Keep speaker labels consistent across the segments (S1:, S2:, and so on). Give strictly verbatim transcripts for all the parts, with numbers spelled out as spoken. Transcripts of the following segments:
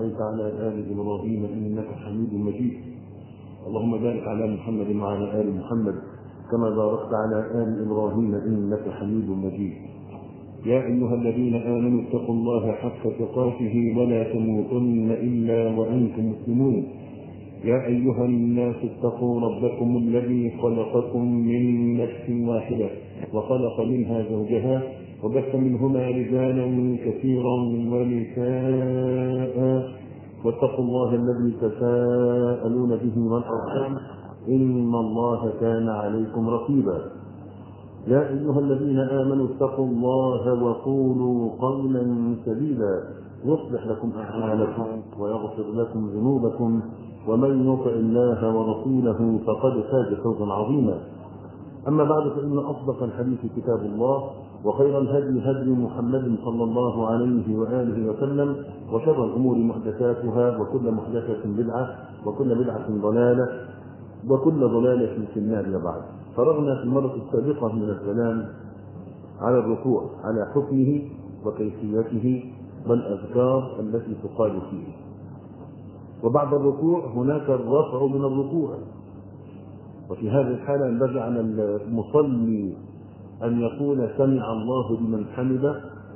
S1: صليت على آل إبراهيم إنك حميد مجيد. اللهم بارك على محمد وعلى آل محمد كما باركت على آل إبراهيم إنك حميد مجيد. يا أيها الذين آمنوا اتقوا الله حق تقاته ولا تموتن إلا وأنتم مسلمون. يا أيها الناس اتقوا ربكم الذي خلقكم من نفس واحدة وخلق منها زوجها وبث منهما رجالا كثيرا ونساء واتقوا الله الذي تساءلون به والأرحام إن الله كان عليكم رقيبا. يا أيها الذين آمنوا اتقوا الله وقولوا قولا سديدا يصلح لكم أعمالكم ويغفر لكم ذنوبكم ومن يطع الله ورسوله فقد فاز فوزا عظيما. أما بعد فإن أصدق الحديث كتاب الله وخير الهدي هدي محمد صلى الله عليه وآله وسلم وشر الأمور محدثاتها وكل محدثة بدعة وكل بدعة ضلالة وكل ضلالة في النار. وبعد فرغنا في المرة السابقة من الكلام على الركوع على حكمه وكيفيته والأذكار التي تقال فيه. وبعد الركوع هناك الرفع من الركوع، وفي هذه الحالة ينبغي على المصلي أن يقول سمع الله لمن حمده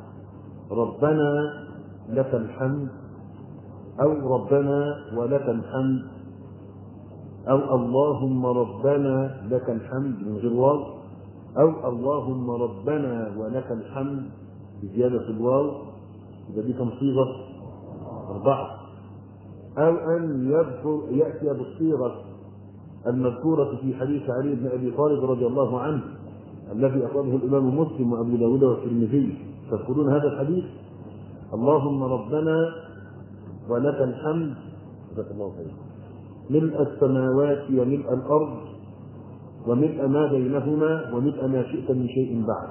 S1: ربنا لك الحمد أو ربنا ولك الحمد أو اللهم ربنا لك الحمد من غير واو أو اللهم ربنا ولك الحمد بزيادة الواو. إذا دي كم صيغة؟ أربعة. أو أن يذكر يأتي بالصيغة المذكورة في حديث علي بن أبي طالب رضي الله عنه الذي أخرجه الإمام مسلم وأبو داود والترمذي. تذكرون هذا الحديث؟ اللهم ربنا ولك الحمد جزاك الله خيرا ملء السماوات وملء الأرض وملء ما بينهما وملء ما شئت من شيء بعد.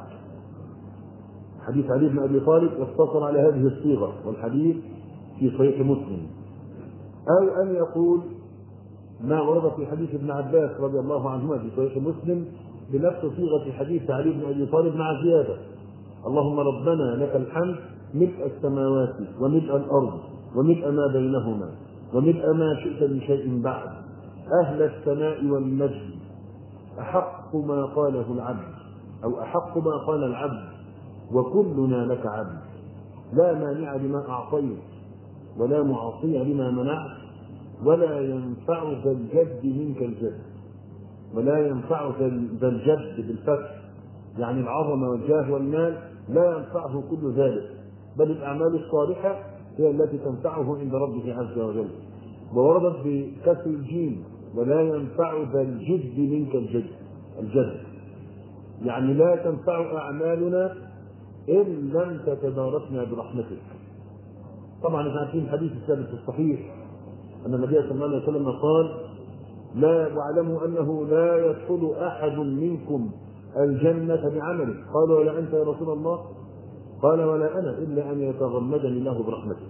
S1: حديث علي بن أبي طالب يقتصر على هذه الصيغة والحديث في صحيح مسلم. أو أن يقول ما ورد في حديث ابن عباس رضي الله عنهما في صحيح مسلم بنفس صيغة حديث علي بن أبي طالب مع زيادة اللهم ربنا لك الحمد ملء السماوات وملء الأرض وملء ما بينهما وملء ما شئت من شيء بعد أهل الثناء والمجد أحق ما قاله العبد أو أحق ما قال العبد وكلنا لك عبد لا مانع لما أعطيت ولا معطي لما منعت ولا ينفع ذا الجد منك الجد. ولا ينفع ذا الجد بالفتح يعني العظمة والجاه والمال لا ينفعه كل ذلك، بل الأعمال الصالحة هي التي تنفعه عند ربه عز وجل. ووردت بكسر الجيم ولا ينفع ذا الجد منك الجد الجد يعني لا تنفع أعمالنا إن لم تتداركنا برحمتك. طبعا احنا عارفين الحديث الثابت الصحيح أن النبي صلى الله عليه وسلم قال لا واعلموا أنه لا يدخل أحد منكم الجنة بعمله. قال ولا أنت يا رسول الله؟ قال ولا أنا إلا أن يتغمدني الله برحمته.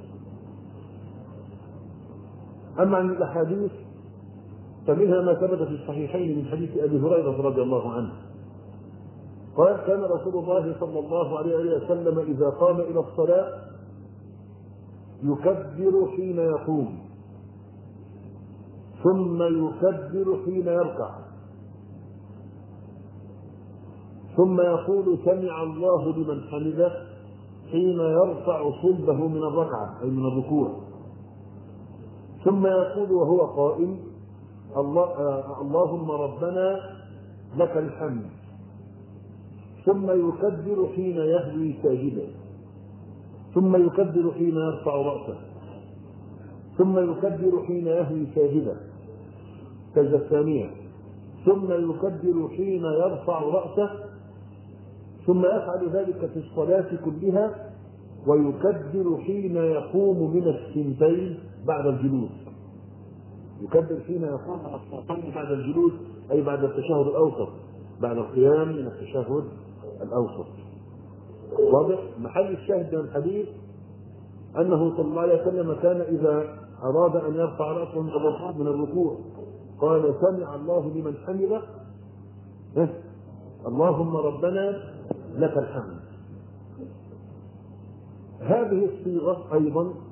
S1: أما عن الأحاديث فمنها ما ثبت في الصحيحين من حديث أبي هريرة رضي الله عنه قال كان رسول الله صلى الله عليه وسلم إذا قام إلى الصلاة يكبر حين يقوم ثم يكبر حين يركع ثم يقول سمع الله لمن حمده حين يرفع صلبه من الركعة أي من الركوع ثم يقول وهو قائم الله آه اللهم ربنا لك الحمد ثم يكبر حين يهوي ساجدا ثم يكبر حين يرفع رأسه ثم يكبر حين يهوي ساجدا كذا الثانية ثم يكبر حين يرفع رأسه ثم يفعل ذلك في الصلاة كلها ويكبر حين يقوم من الثنتين بعد الجلوس. يكبر حين يقوم بعد الجلوس أي بعد التشهد الأوسط بعد القيام من التشهد الأوسط. واضح؟ محل الشاهد من الحديث أنه صلى الله عليه وسلم كان إذا أراد أن يرفع رأسه من الركوع قال سمع الله لمن حمده اللهم ربنا لك الحمد. هذه الصيغة أيضا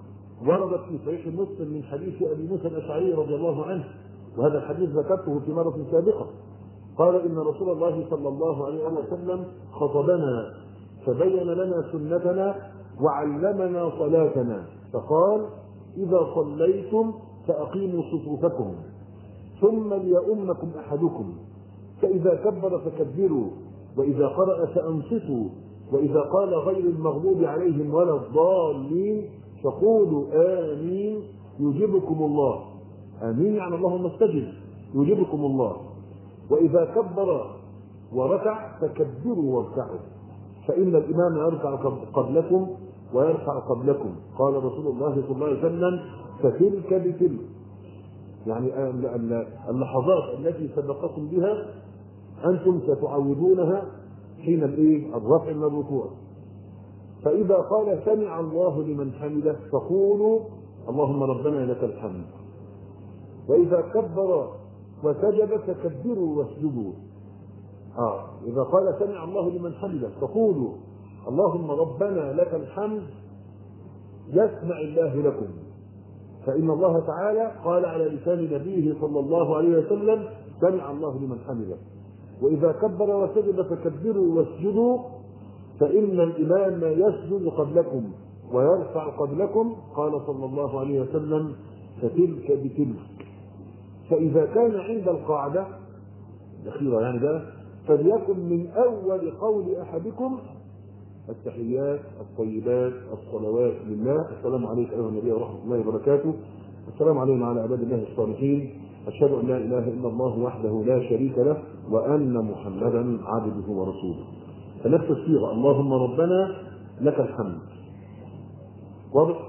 S1: وردت في صحيح مسلم من حديث ابي موسى الاشعري رضي الله عنه، وهذا الحديث ذكرته في مرة سابقة. قال ان رسول الله صلى الله عليه وسلم خطبنا فبين لنا سنتنا وعلمنا صلاتنا، فقال: اذا صليتم فاقيموا صفوفكم ثم ليؤمكم احدكم، فاذا كبر فكبروا، واذا قرأ فانصتوا، واذا قال غير المغضوب عليهم ولا الضالين فقولوا آمين يجبكم الله. آمين يعني اللهم استجب، يجبكم الله. وإذا كبر وركع فكبروا واركعوا، فإن الإمام يركع قبلكم ويرفع قبلكم. قال رسول الله صلى الله عليه وسلم: فتلك بتلك، يعني اللحظات التي سبقكم بها أنتم ستعودونها حين الرفع من الركوع. فإذا قال سمع الله لمن حمده فقولوا اللهم ربنا لك الحمد. وإذا كبر وسجد فكبروا واسجدوا. آه إذا قال سمع الله لمن حمده فقولوا اللهم ربنا لك الحمد يسمع الله لكم، فإن الله تعالى قال على لسان نبيه صلى الله عليه وسلم: سمع الله لمن حمده. وإذا كبر وسجد فكبروا واسجدوا، فإن الإمام يسجد قبلكم ويرفع قبلكم. قال صلى الله عليه وسلم: فتلك بتلك. فإذا كان عند القاعدة الأخيرة يعني ده فليكن من أول قول أحدكم: التحيات الطيبات الصلوات لله، السلام عليك أيها النبي ورحمة الله وبركاته، السلام علينا وعلى عباد الله الصالحين، أشهد أن لا إله إلا الله وحده لا شريك له وأن محمدا عبده ورسوله. فنفس الصيغة: اللهم ربنا لك الحمد. واضح؟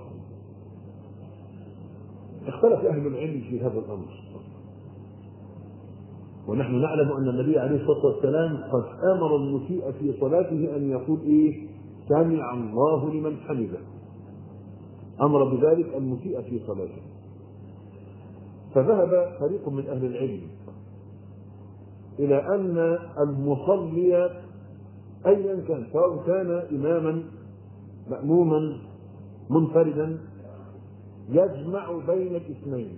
S1: اختلف أهل العلم في هذا الأمر، ونحن نعلم أن النبي عليه الصلاة والسلام قد أمر المسيء في صلاته أن يقول إيه؟ سمع الله لمن حمده. أمر بذلك المسيء في صلاته. فذهب فريق من أهل العلم إلى أن المصلي أيا كان، سواء كان إماما مأموما منفردا، يجمع بين الاثنين،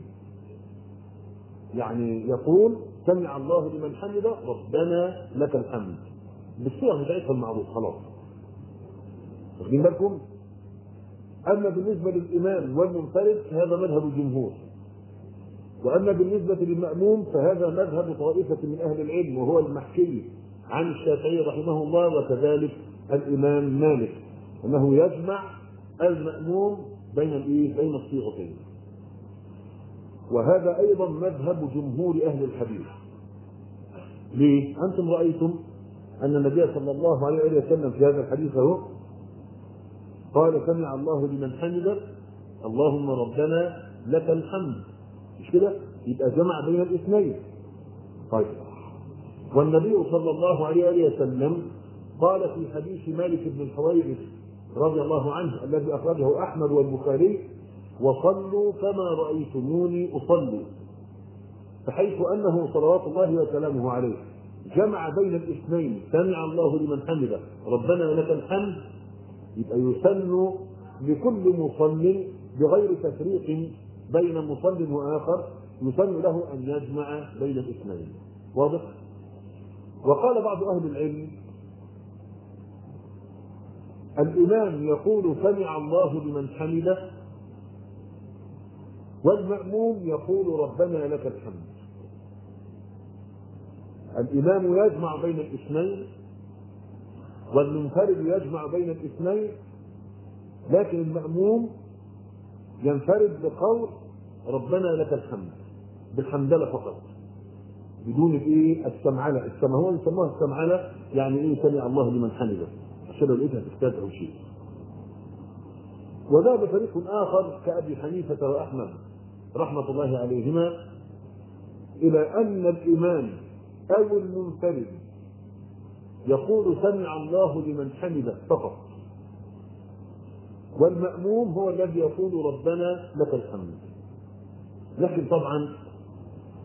S1: يعني يقول سمع الله لمن حمده ربنا لك الحمد بالصيغه بتاعتها المعروف خلاص. واخدين بالكم؟ اما بالنسبه للامام والمنفرد فهذا مذهب الجمهور، واما بالنسبه للماموم فهذا مذهب طائفه من اهل العلم، وهو المحكي عن الشافعي رحمه الله وكذلك الامام مالك، انه يجمع الماموم بين الايه؟ بين الصيغتين. وهذا ايضا مذهب جمهور اهل الحديث. ليه؟ انتم رايتم ان النبي صلى الله عليه وسلم في هذا الحديث اهو قال سمع الله لمن حمده اللهم ربنا لك الحمد، مش كده؟ يبقى جمع بين الاثنين. طيب، والنبي صلى الله عليه وسلم قال في حديث مالك بن الحويرث رضي الله عنه الذي اخرجه احمد والبخاري: وصلوا كما رأيتموني أصلي، بحيث أنه صلوات الله وسلامه عليه جمع بين الاثنين: سمع الله لمن حمده ربنا لك الحمد. يبقى يسن لكل مصل بغير تفريق بين مصل وآخر، يسن له أن يجمع بين الاثنين. واضح؟ وقال بعض أهل العلم: الإمام يقول سمع الله لمن حمده، والمأموم يقول ربنا لك الحمد. الإمام يجمع بين الاثنين والمنفرد يجمع بين الاثنين، لكن المأموم ينفرد بقول ربنا لك الحمد بالحمدلة فقط بدون الايه؟ السمعلة. السمع هو يسموها السمعلة، يعني ايه؟ سمع الله لمن حمده، عشان لو لقيتها تحتاج او شيء. وذهب فريق آخر كأبي حنيفة وأحمد رحمة الله عليهما إلى أن الإمام أو المنفرد يقول سمع الله لمن حمده فقط، والمأموم هو الذي يقول ربنا لك الحمد. لكن طبعا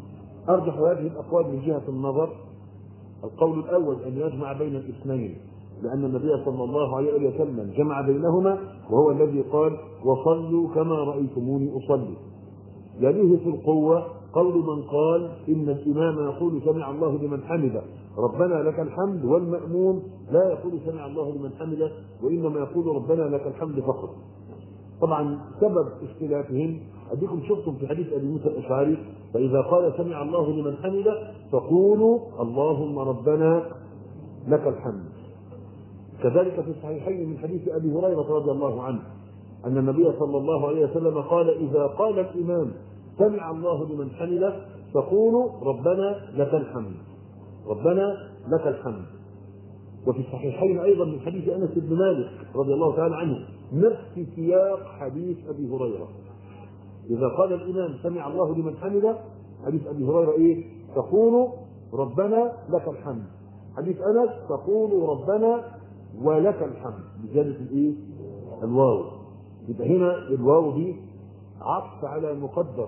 S1: أرجح هذه الأقوال من جهة النظر القول الأول أن يجمع بين الاثنين، لأن النبي صلى الله عليه وسلم جمع بينهما، وهو الذي قال وصلوا كما رأيتموني أصلي. يليه في القوة قول من قال إن الإمام يقول سمع الله لمن حمده ربنا لك الحمد، والمأموم لا يقول سمع الله لمن حمده وإنما يقول ربنا لك الحمد فقط. طبعا سبب اختلافهم أديكم شفتم في حديث أبي موسى الأشعري فإذا قال سمع الله لمن حمده فقولوا اللهم ربنا لك الحمد. كذلك في الصحيحين من حديث أبي هريرة رضي الله عنه أن النبي صلى الله عليه وسلم قال إذا قال الإمام سمع الله لمن حمده فقولوا ربنا لك الحمد، ربنا لك الحمد. وفي الصحيحين أيضا من حديث أنس بن مالك رضي الله تعالى عنه نفس سياق حديث أبي هريرة، إذا قال الإمام سمع الله لمن حمده حديث أبي هريرة إيه؟ فقولوا ربنا لك الحمد. حديث أنس فقولوا ربنا ولك الحمد بزيادة الإيه؟ الواو. يبقى هنا الواو دي عطف على مقدر،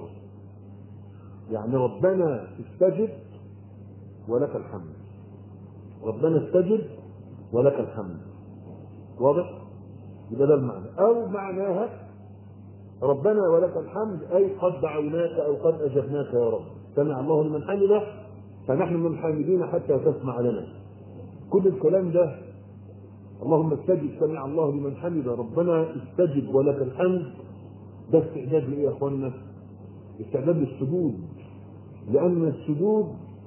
S1: يعني ربنا استجب ولك الحمد، ربنا استجب ولك الحمد. واضح؟ يبقى ده المعنى. أو معناها ربنا ولك الحمد أي قد دعوناك أو قد أجبناك يا رب، سمع الله لمن حمده فنحن من الحامدين حتى تسمع لنا. كل الكلام ده اللهم استجب سمع الله لمن حمده ربنا استجب ولك الحمد، ده استعداد لإيه يا أخوانا؟ استعداد للسجود، لأن السجود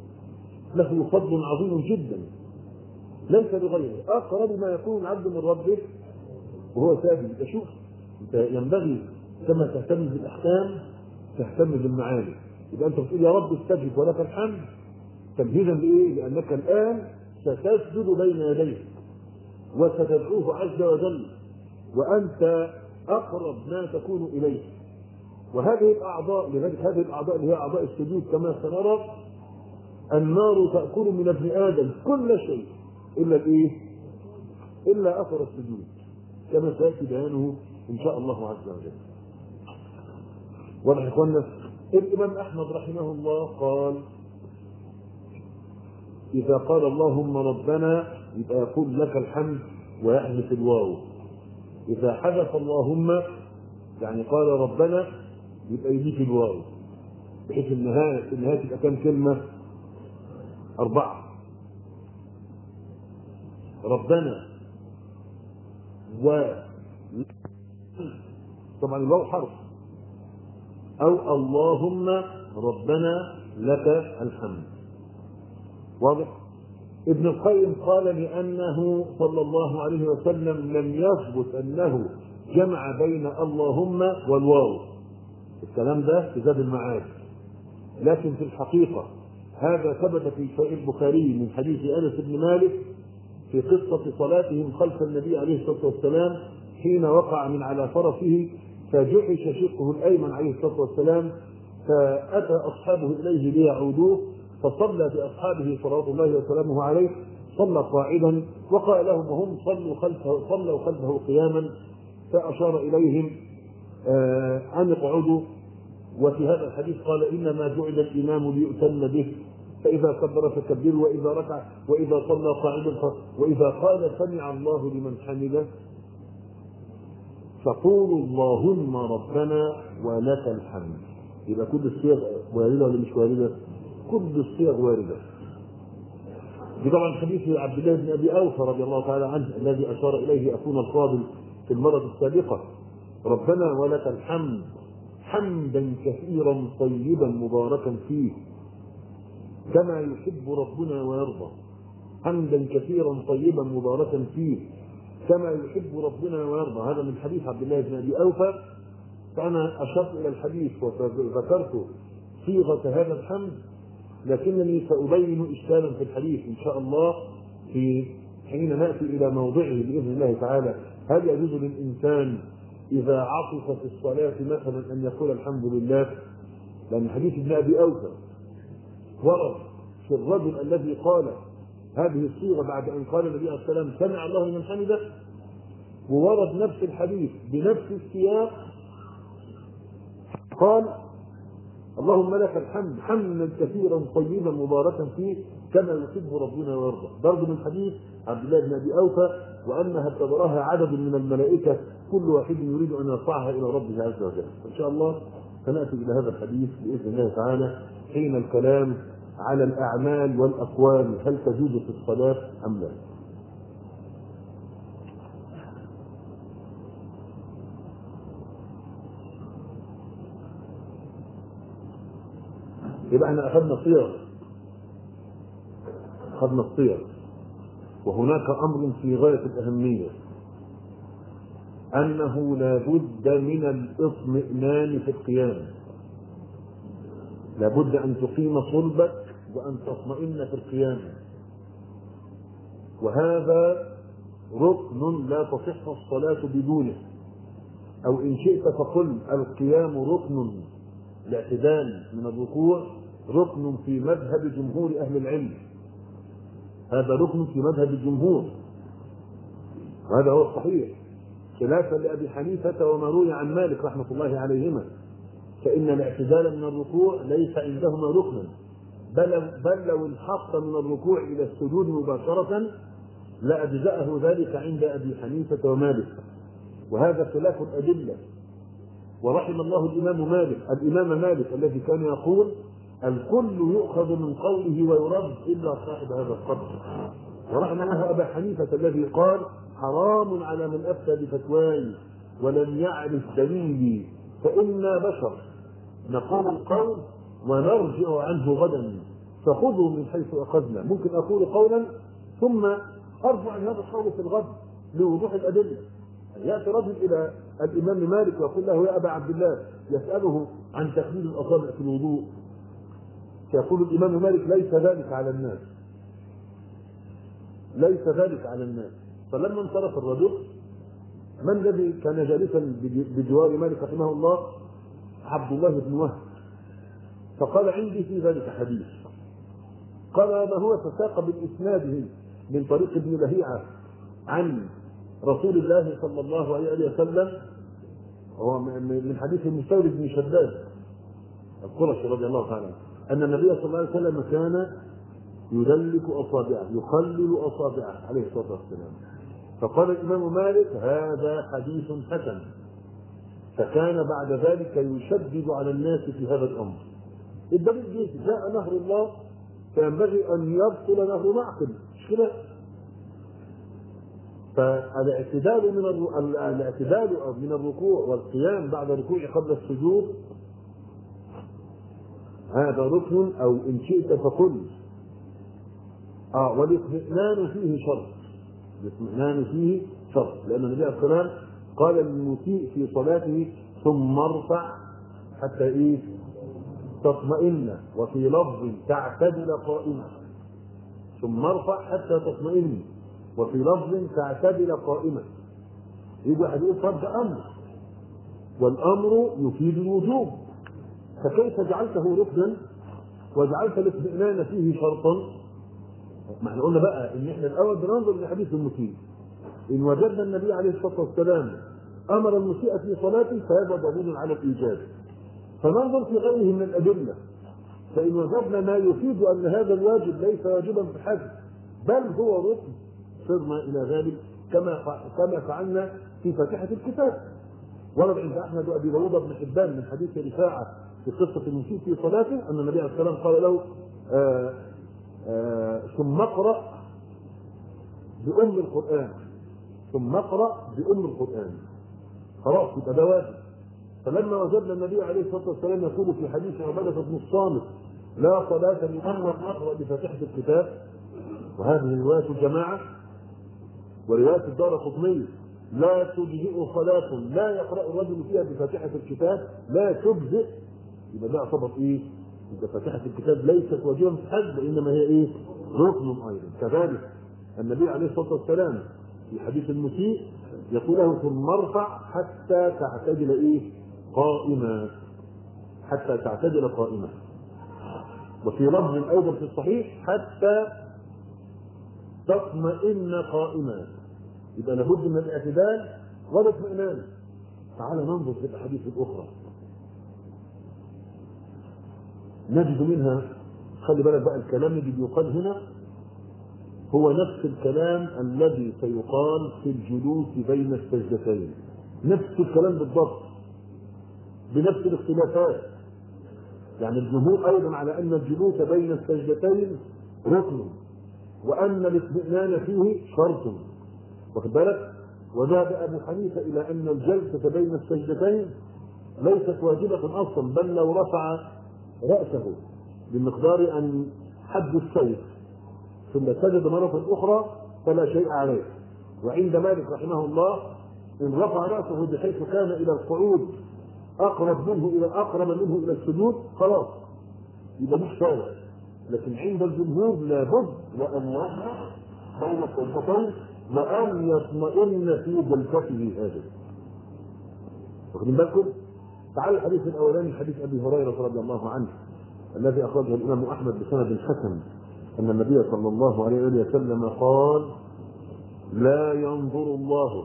S1: له فضل عظيم جدا ليس لغيره. أقرب ما يكون العبد من ربه وهو ساجد. أشوف أنت ينبغي كما تهتم بالأحكام تهتم بالمعاني. إذا أنت بتقول يا رب استجب ولك الحمد تمهيدا لإيه؟ لأنك الآن ستسجد بين يديه وستدعوه عز وجل وأنت أقرب ما تكون إليه. وهذه الأعضاء لذلك هذه الأعضاء اللي هي أعضاء السجود كما سنرى النار تأكل من ابن آدم كل شيء إلا الإيه؟ إلا أثر السجود كما سيأتي بيانه إن شاء الله عز وجل. واضح يا إخوانا؟ الإمام أحمد رحمه الله قال إذا قال اللهم ربنا يبقى يقول لك الحمد ويحذف الواو. إذا حذف اللهم يعني قال ربنا يبقى يضيف الواو بحيث النهاية في النهاية تبقى كام كلمة؟ أربعة. ربنا و طبعا الواو حرف أو اللهم ربنا لك الحمد. واضح؟ ابن القيم قال لأنه صلى الله عليه وسلم لم يثبت أنه جمع بين اللهم والواو. الكلام ده في زاد المعاد، لكن في الحقيقة هذا ثبت في صحيح البخاري من حديث أنس بن مالك في قصة صلاتهم خلف النبي عليه الصلاة والسلام حين وقع من على فرسه فجحش شقه الأيمن عليه الصلاة والسلام فأتى أصحابه إليه ليعودوه فصلى بأصحابه صلوات الله وسلامه عليه صلى قاعدا وقال لهم وهم صلوا خلفه صلوا خلفه قياما فأشار إليهم آه أن اقعدوا. وفي هذا الحديث قال إنما جعل الإمام ليؤتم به فإذا كبر فكبروا وإذا ركع وإذا صلى قاعدا وإذا قال سمع الله لمن حمده فقولوا اللهم ربنا ولك الحمد. يبقى كل الصيغ واردة ولا مش واردة؟ كل الصيغ واردة. دي طبعا حديث عبد الله بن أبي أوفى رضي الله تعالى عنه الذي أشار إليه أخونا الفاضل في المرة السابقة ربنا ولك الحمد حمدا كثيرا طيبا مباركا فيه كما يحب ربنا ويرضى. حمدا كثيرا طيبا مباركا فيه كما يحب ربنا ويرضى. هذا من حديث عبد الله بن أبي أوفى. فأنا أشرت إلى الحديث وذكرت صيغة هذا الحمد لكنني سأبين إشكالا في الحديث إن شاء الله في حين نأتي إلى موضعه بإذن الله تعالى. هل يجوز للإنسان إذا عطف في الصلاة مثلا أن يقول الحمد لله؟ لأن حديث ابن أبي أوفى ورد في الرجل الذي قال هذه الصيغة بعد أن قال النبي عليه الصلاة والسلام سمع الله لمن حمده، وورد نفس الحديث بنفس السياق قال اللهم لك الحمد حمدا كثيرا طيبا مباركا فيه كما يحب ربنا ويرضى. برضه من حديث عبد الله بن ابي اوفى: وانها ابتدرها عدد من الملائكه كل واحد يريد ان يرفعها الى ربه عز وجل. ان شاء الله سناتي الى هذا الحديث باذن الله تعالى حين الكلام على الاعمال والاقوال، هل تجوز في الصلاه ام لا. يبقى احنا اخذنا الصيغ اخذنا الصيغ وهناك امر في غايه الاهميه، انه لا بد من الاطمئنان في القيام، لا بد ان تقيم صلبك وان تطمئن في القيام، وهذا ركن لا تصح الصلاه بدونه، او ان شئت فقل القيام ركن، الاعتدال من الركوع ركن في مذهب جمهور اهل العلم، هذا ركن في مذهب الجمهور، وهذا هو الصحيح، خلافا لابي حنيفه وما روي عن مالك رحمه الله عليهما، فان الاعتدال من الركوع ليس عندهما ركنا، بل بل لو انحط من الركوع الى السجود مباشره لاجزاه ذلك عند ابي حنيفه ومالك، وهذا خلاف الادله. ورحم الله الامام مالك الامام مالك الذي كان يقول: الكل يؤخذ من قوله ويرد الا صاحب هذا القبر. ورحم الله ابا حنيفه الذي قال: حرام على من افتى بفتواي ولم يعرف دليلي فانا بشر نقول القول ونرجع عنه غدا فخذوا من حيث اخذنا. ممكن اقول قولا ثم ارجع عن هذا القول في الغد لوضوح الادله. ياتي رجل الى الامام مالك ويقول له: يا ابا عبد الله، يساله عن تخليل الاصابع في الوضوء، فيقول الامام مالك: ليس ذلك على الناس، ليس ذلك على الناس. فلما انصرف الرجل، من الذي كان جالسا بجوار مالك رحمه الله؟ عبد الله بن وهب. فقال: عندي في ذلك حديث. قال: ما هو؟ فساق بالاسناد من طريق ابن لهيعه عن رسول الله صلى الله عليه وسلم، هو من حديث المستورد بن شداد القرشي رضي الله تعالى عنه، ان النبي صلى الله عليه وسلم كان يدلك اصابعه، يخلل اصابعه عليه الصلاه والسلام. فقال الامام مالك: هذا حديث حسن. فكان بعد ذلك يشدد على الناس في هذا الامر. الدليل جه: جاء نهر الله فينبغي ان يبطل نهر معقل، مش كده؟ فالاعتدال من الاعتدال من الركوع والقيام بعد الركوع قبل السجود هذا ركن، او ان شئت فقل اه والاطمئنان فيه شرط، الاطمئنان فيه شرط، لان النبي عليه الصلاه والسلام قال للمسيء في صلاته: ثم ارفع حتى ايه؟ تطمئن، وفي لفظ تعتدل قائما، ثم ارفع حتى تطمئن، وفي لفظ تعتدل قائما. يجي واحد يقول: طب ده امر، والامر يفيد الوجوب، فكيف جعلته ركنا وجعلت الاطمئنان فيه شرطا؟ ما احنا قلنا بقى ان احنا الاول بننظر لحديث المسيء، ان وجدنا النبي عليه الصلاه والسلام امر المسيء في صلاته فهذا دليل على الايجاب، فننظر في غيره من الادله، فان وجدنا ما يفيد ان هذا الواجب ليس واجبا في الحج بل هو ركن صرنا الى ذلك، كما كما فعلنا في فاتحه الكتاب. ورد عند احمد وابي داود بن حبان من حديث رفاعه في قصه المسيء في صلاته ان النبي عليه الصلاه والسلام قال له: آآ آآ ثم اقرا بام القران، ثم اقرا بام القران، خلاص يبقى ده واجب. فلما وجدنا النبي عليه الصلاه والسلام يقول في حديث عباده بن الصامت: لا صلاه لمن لم يقرا بفاتحه الكتاب، وهذه روايه جماعه، وروايه الدارقطني: لا تجزئ صلاه لا يقرا الرجل فيها بفاتحه الكتاب، لا تجزئ، يبقى ده يعتبر ايه؟ يبقى فاتحه الكتاب ليست واجبا في الحج، وانما هي ايه؟ ركن ايضا. كذلك النبي عليه الصلاه والسلام في حديث المسيء يقول له: ثم ارفع حتى تعتدل ايه؟ قائما، حتى تعتدل قائما. وفي لفظ ايضا في الصحيح: حتى تطمئن قائما. يبقى لابد من الاعتدال والاطمئنان. تعال ننظر في الاحاديث الاخرى. نجد منها، خلي بالك بقى الكلام اللي بيقال هنا هو نفس الكلام الذي سيقال في الجلوس بين السجدتين، نفس الكلام بالضبط بنفس الاختلافات. يعني الجمهور ايضا على ان الجلوس بين السجدتين ركن، وان الاطمئنان فيه شرط، واخد بالك؟ وذهب ابو حنيفه الى ان الجلسه بين السجدتين ليست واجبه اصلا، بل لو رفع راسه بمقدار ان حد السيف ثم سجد مره اخرى فلا شيء عليه. وعند مالك رحمه الله ان رفع راسه بحيث كان الى القعود اقرب منه الى اقرب منه الى السجود خلاص يبقى مش صالح. لكن عند الجمهور لابد وان يرفع بين السجدتين وان يطمئن في جلسته هذه. واخدين بالكم؟ تعالوا الحديث الاولاني حديث ابي هريره رضي الله عنه الذي اخرجه الامام احمد بسند حسن ان النبي صلى الله عليه وسلم قال: لا ينظر الله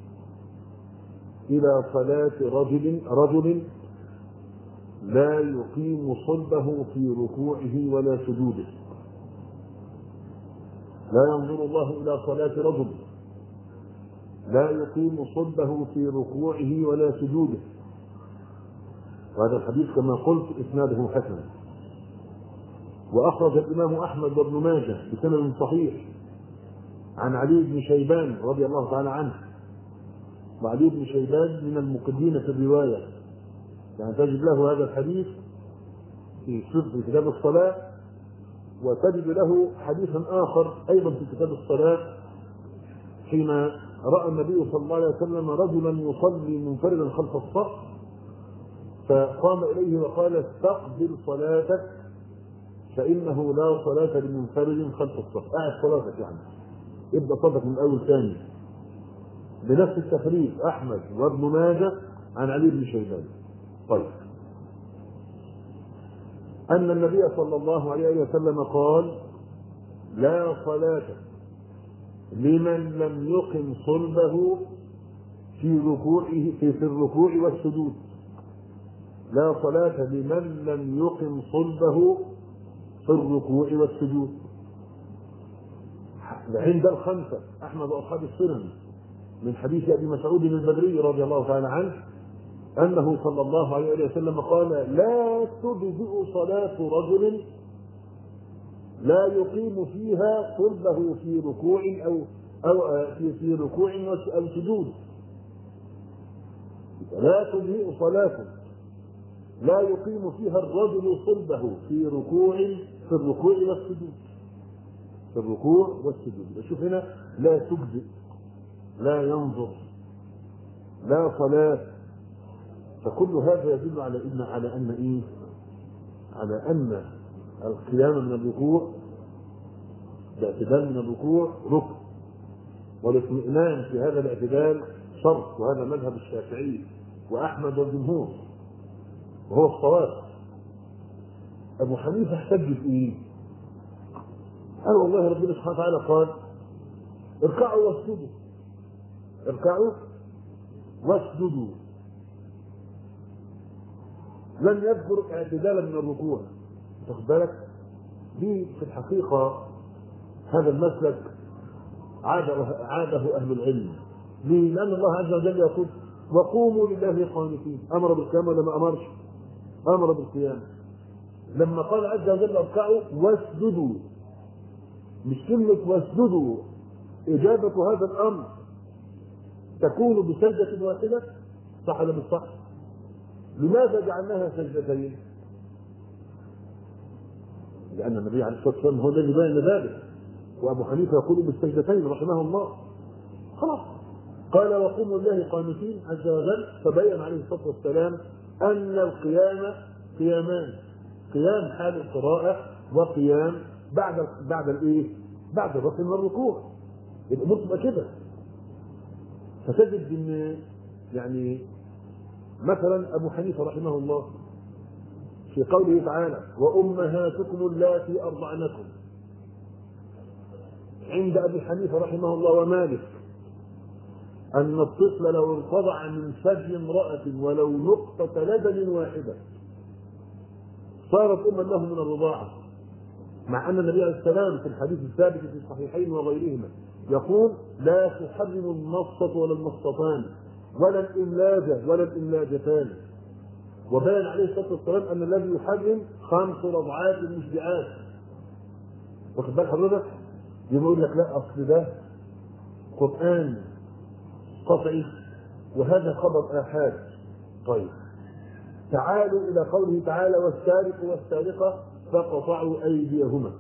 S1: الى صلاه رجل رجل لا يقيم صلبه في ركوعه ولا سجوده. لا ينظر الله الى صلاه رجل لا يقيم صلبه في ركوعه ولا سجوده. وهذا الحديث كما قلت اسناده حسن. واخرج الامام احمد وابن ماجه بسند صحيح عن علي بن شيبان رضي الله تعالى عنه. وعلي بن شيبان من المقدمين في الروايه، يعني تجد له هذا الحديث في في كتاب الصلاه، وتجد له حديثا اخر ايضا في كتاب الصلاه حين راى النبي صلى الله عليه وسلم رجلا يصلي منفردا خلف الصف فقام اليه وقال: استقبل صلاتك فانه لا صلاه لمنفرد خلف الصف. قاعد صلاتك يعني ابدا صلاتك من الاول ثاني. بنفس التخريج احمد وابن ماجه عن علي بن شيبان. طيب، ان النبي صلى الله عليه وسلم قال: لا صلاه لمن لم يقم صلبه في ركوعه في, في الركوع والسجود. لا صلاة لمن لم يقم صلبه في الركوع والسجود. عند الخمسة أحمد وأصحاب السنن من حديث أبي مسعود البدري رضي الله تعالى عنه أنه صلى الله عليه وسلم قال: لا تجزئ صلاة رجل لا يقيم فيها صلبه في ركوع أو أو في في ركوع أو سجود. لا تجزئ صلاة لا يقيم فيها الرجل صلبه في ركوع في الركوع والسجود. في الركوع والسجود. شوف هنا: لا تجزئ، لا ينظر، لا صلاة. فكل هذا يدل على ان على ان ايه؟ على ان القيام من الركوع، الاعتدال من الركوع ركن، والاطمئنان في هذا الاعتدال شرط. وهذا مذهب الشافعي واحمد والجمهور وهو الصواب. ابو حنيفه احتج في ايه؟ قال: والله ربنا سبحانه وتعالى قال: اركعوا واسجدوا. اركعوا واسجدوا. لم يذكر اعتدالا من الركوع. تاخد بالك؟ دي في الحقيقه هذا المسلك عاده عاده اهل العلم. ليه؟ لان الله عز وجل يقول: وقوموا لله قانتين. امر بالقيام ولا ما امرش؟ امر بالقيام. لما قال عز وجل: اركعوا واسجدوا، مش كلمه واسجدوا اجابه هذا الامر تكون بسجده واحده، صح ولا مش صح؟ لماذا جعلناها سجدتين؟ لان النبي عليه الصلاه والسلام هو الذي بين ذلك، وابو حنيفه يقول بالسجدتين رحمه الله. خلاص، قال: وقوموا لله قانتين عز وجل، فبين عليه الصلاه والسلام ان القيام قيامان: قيام حال القراءه وقيام بعد بعد الايه؟ بعد الرفع من الركوع. الامور تبقى كده. فتجد ان يعني مثلا ابو حنيفه رحمه الله في قوله تعالى: وامهاتكم اللاتي ارضعنكم، عند ابي حنيفه رحمه الله ومالك ان الطفل لو ارتضع من ثدي امراه ولو نقطه لبن واحده صارت أما له من الرضاعة، مع أن النبي عليه السلام في الحديث الثابت في الصحيحين وغيرهما يقول لا تحرم النصة ولا النصتان ولا الإملاجة ولا الإملاجتان، وبين عليه الصلاة والسلام أن الذي يحرم خمس رضعات مشبعات. واخد بال حضرتك؟ يقول لك لا أصل ده قرآن قطعي وهذا خبر آحاد. طيب تعالوا إلى قوله تعالى والسارق والسارقة فقطعوا أيديهما.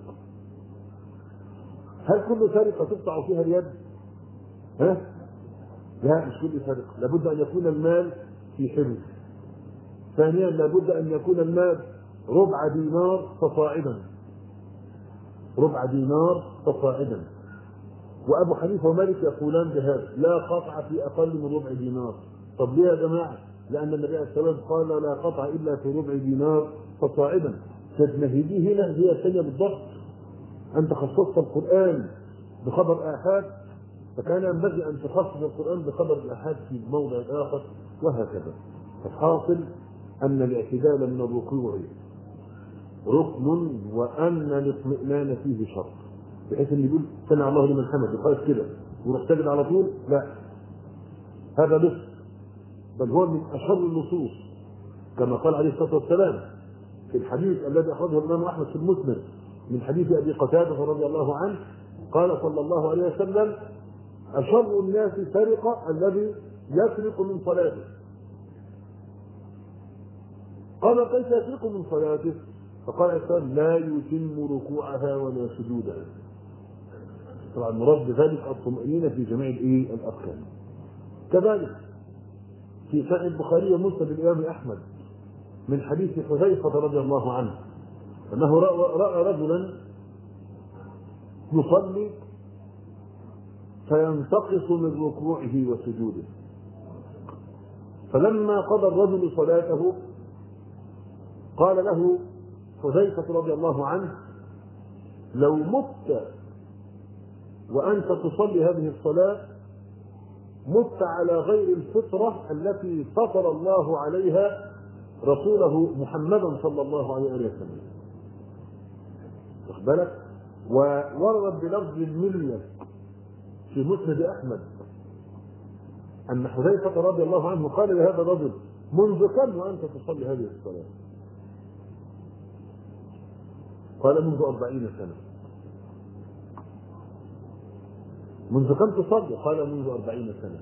S1: هل كل سرقة تقطع فيها اليد؟ ها؟ لا، مش كل سرقة، لابد أن يكون المال في حرز. ثانيا لابد أن يكون المال ربع دينار فصاعدا، ربع دينار فصاعدا. وأبو حنيفة ومالك يقولان بهذا لا قطع في أقل من ربع دينار. طب ليه يا جماعة؟ لأن النبي عليه الصلاة والسلام قال لا قطع إلا في ربع دينار فصاعدا. فالنهي هنا هي الثانية بالضبط. أنت خصصت القرآن بخبر آحاد، فكان ينبغي أن تخصص القرآن بخبر الآحاد في موضع آخر، وهكذا. فالحاصل أن الاعتدال من الركوع ركن، وأن الاطمئنان فيه شرط، بحيث أن يقول سمع الله لمن حمده خلاص كده ويروح ساجد على طول، لا، هذا لص، بل هو من أشر النصوص، كما قال عليه الصلاة والسلام في الحديث الذي أخرجه الإمام أحمد في المسند من حديث أبي قتادة رضي الله عنه، قال صلى الله عليه وسلم أشر الناس سرقة الذي يسرق من صلاته. قال كيف يسرق من صلاته؟ فقال الإنسان لا يتم ركوعها ولا سجودها. طبعا مراد بذلك الطمأنينة في جميع الايه الأركان. كذلك في صحيح البخاري ومسند الإمام أحمد من حديث حذيفة رضي الله عنه أنه رأى رجلا يصلي فينتقص من ركوعه وسجوده، فلما قضى الرجل صلاته قال له حذيفة رضي الله عنه لو مت وأنت تصلي هذه الصلاة مت على غير الفطرة التي فطر الله عليها رسوله محمدا صلى الله عليه وسلم. واخد بالك؟ وورد بلفظ الملة في مسند أحمد أن حذيفة رضي الله عنه قال لهذا الرجل منذ كم وأنت تصلي هذه الصلاة؟ قال منذ أربعين سنة. منذ كم تصلي؟ قال منذ أربعين سنة.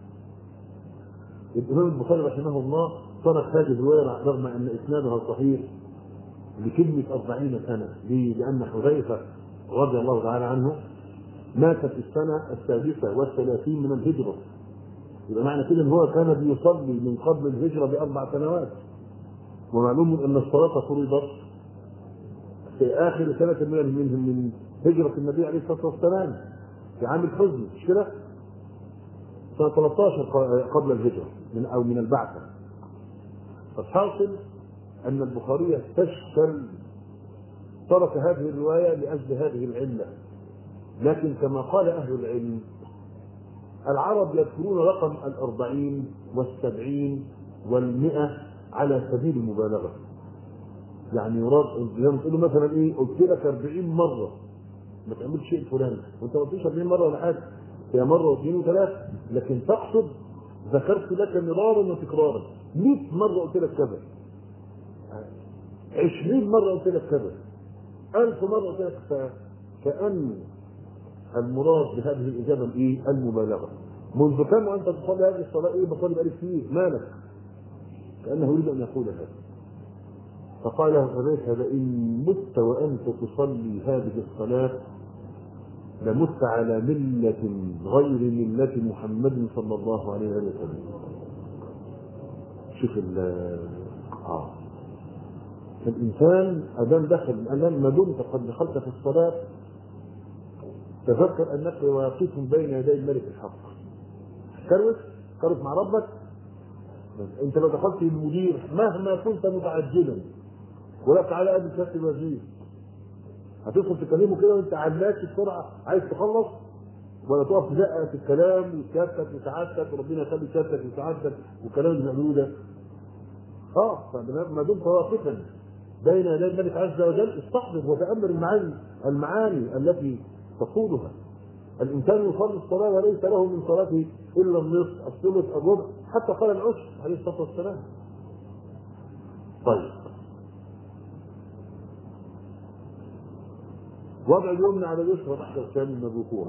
S1: الإمام البخاري رحمه الله ترك هذه الرواية رغم أن إسنادها صحيح لكلمة أربعين سنة. ليه؟ لأن حذيفة رضي الله تعالى عنه مات في السنة السادسة والثلاثين من الهجرة، يبقى معنى كده ان هو كان بيصلي من قبل الهجرة بأربع سنوات، ومعلوم أن الصلاة فرضت في آخر سنة من من من هجرة النبي عليه الصلاة والسلام في عام الحزن، مش كده؟ سنة ثلاثة عشر قبل الهجرة من أو من البعثة. فالحاصل أن البخاري استشكل ترك هذه الرواية لأجل هذه العلة. لكن كما قال أهل العلم العرب يذكرون رقم الأربعين والسبعين والمئة على سبيل المبالغة، يعني يراد لما تقول مثلا ايه قلت لك أربعين مرة ما تعملش شيء فلاني وانت ما قلتش أربعين مرة ولا حاجة، هي مرة واثنين وثلاثة، لكن تقصد ذكرت لك مرارا وتكرارا، مئة مرة قلت لك كذا، عشرين مرة قلت لك كذا، ألف مرة قلت لك، كأن المراد بهذه الإجابة الايه المبالغة. منذ كم وأنت تصلي هذه الصلاة؟ ايه بصلي بقالي كتير، مالك؟ كأنه يريد أن يقول هذا. فقال حذيفة لئن مت وأنت تصلي هذه الصلاة لمت على ملة غير ملة محمد صلى الله عليه وسلم. شوف ال اه الإنسان أدام دخل الآن ما دمت قد دخلت في الصلاة تذكر أنك واقف بين يدي الملك الحق. كروت كروت مع ربك. أنت لو دخلت المدير مهما كنت متعجلا ولا تعالى قبل سيادة الوزير هتدخل تكلمه كده وانت علاك بسرعه عايز تخلص، ولا تقف تزقق في الكلام وسيادتك وسعادتك وربنا يخلي سيادتك وسعادتك والكلام اللي بنعمله ده. اه فما دمت واقفا بين يدي الملك عز وجل استحضر وتأمل المعاني المعاني التي تقودها. الإنسان يصلي الصلاة وليس له من صلاته إلا النصف، الثلث، الربع، حتى قال العشر عليه الصلاة والسلام. طيب، وضع اليمنى على اليسرى تحت الثاني من الركوع،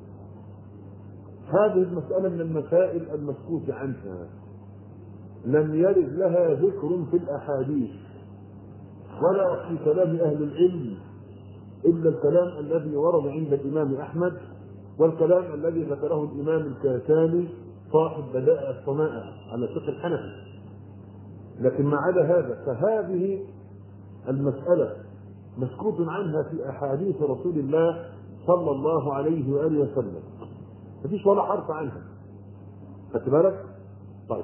S1: هذه المسألة من المسائل المسكوت عنها، لم يرد لها ذكر في الأحاديث ولا في كلام أهل العلم إلا الكلام الذي ورد عند الإمام أحمد والكلام الذي ذكره الإمام الكاساني صاحب بدائع الصنائع على الفقه الحنفي. لكن ما عدا هذا فهذه المسألة مسكوت عنها في أحاديث رسول الله صلى الله عليه وآله وسلم، مفيش ولا حرف عنها. خدت بالك؟ طيب،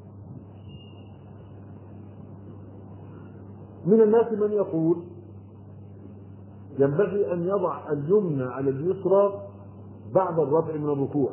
S1: من الناس من يقول ينبغي أن يضع اليمنى على اليسرى بعد الرفع من الركوع.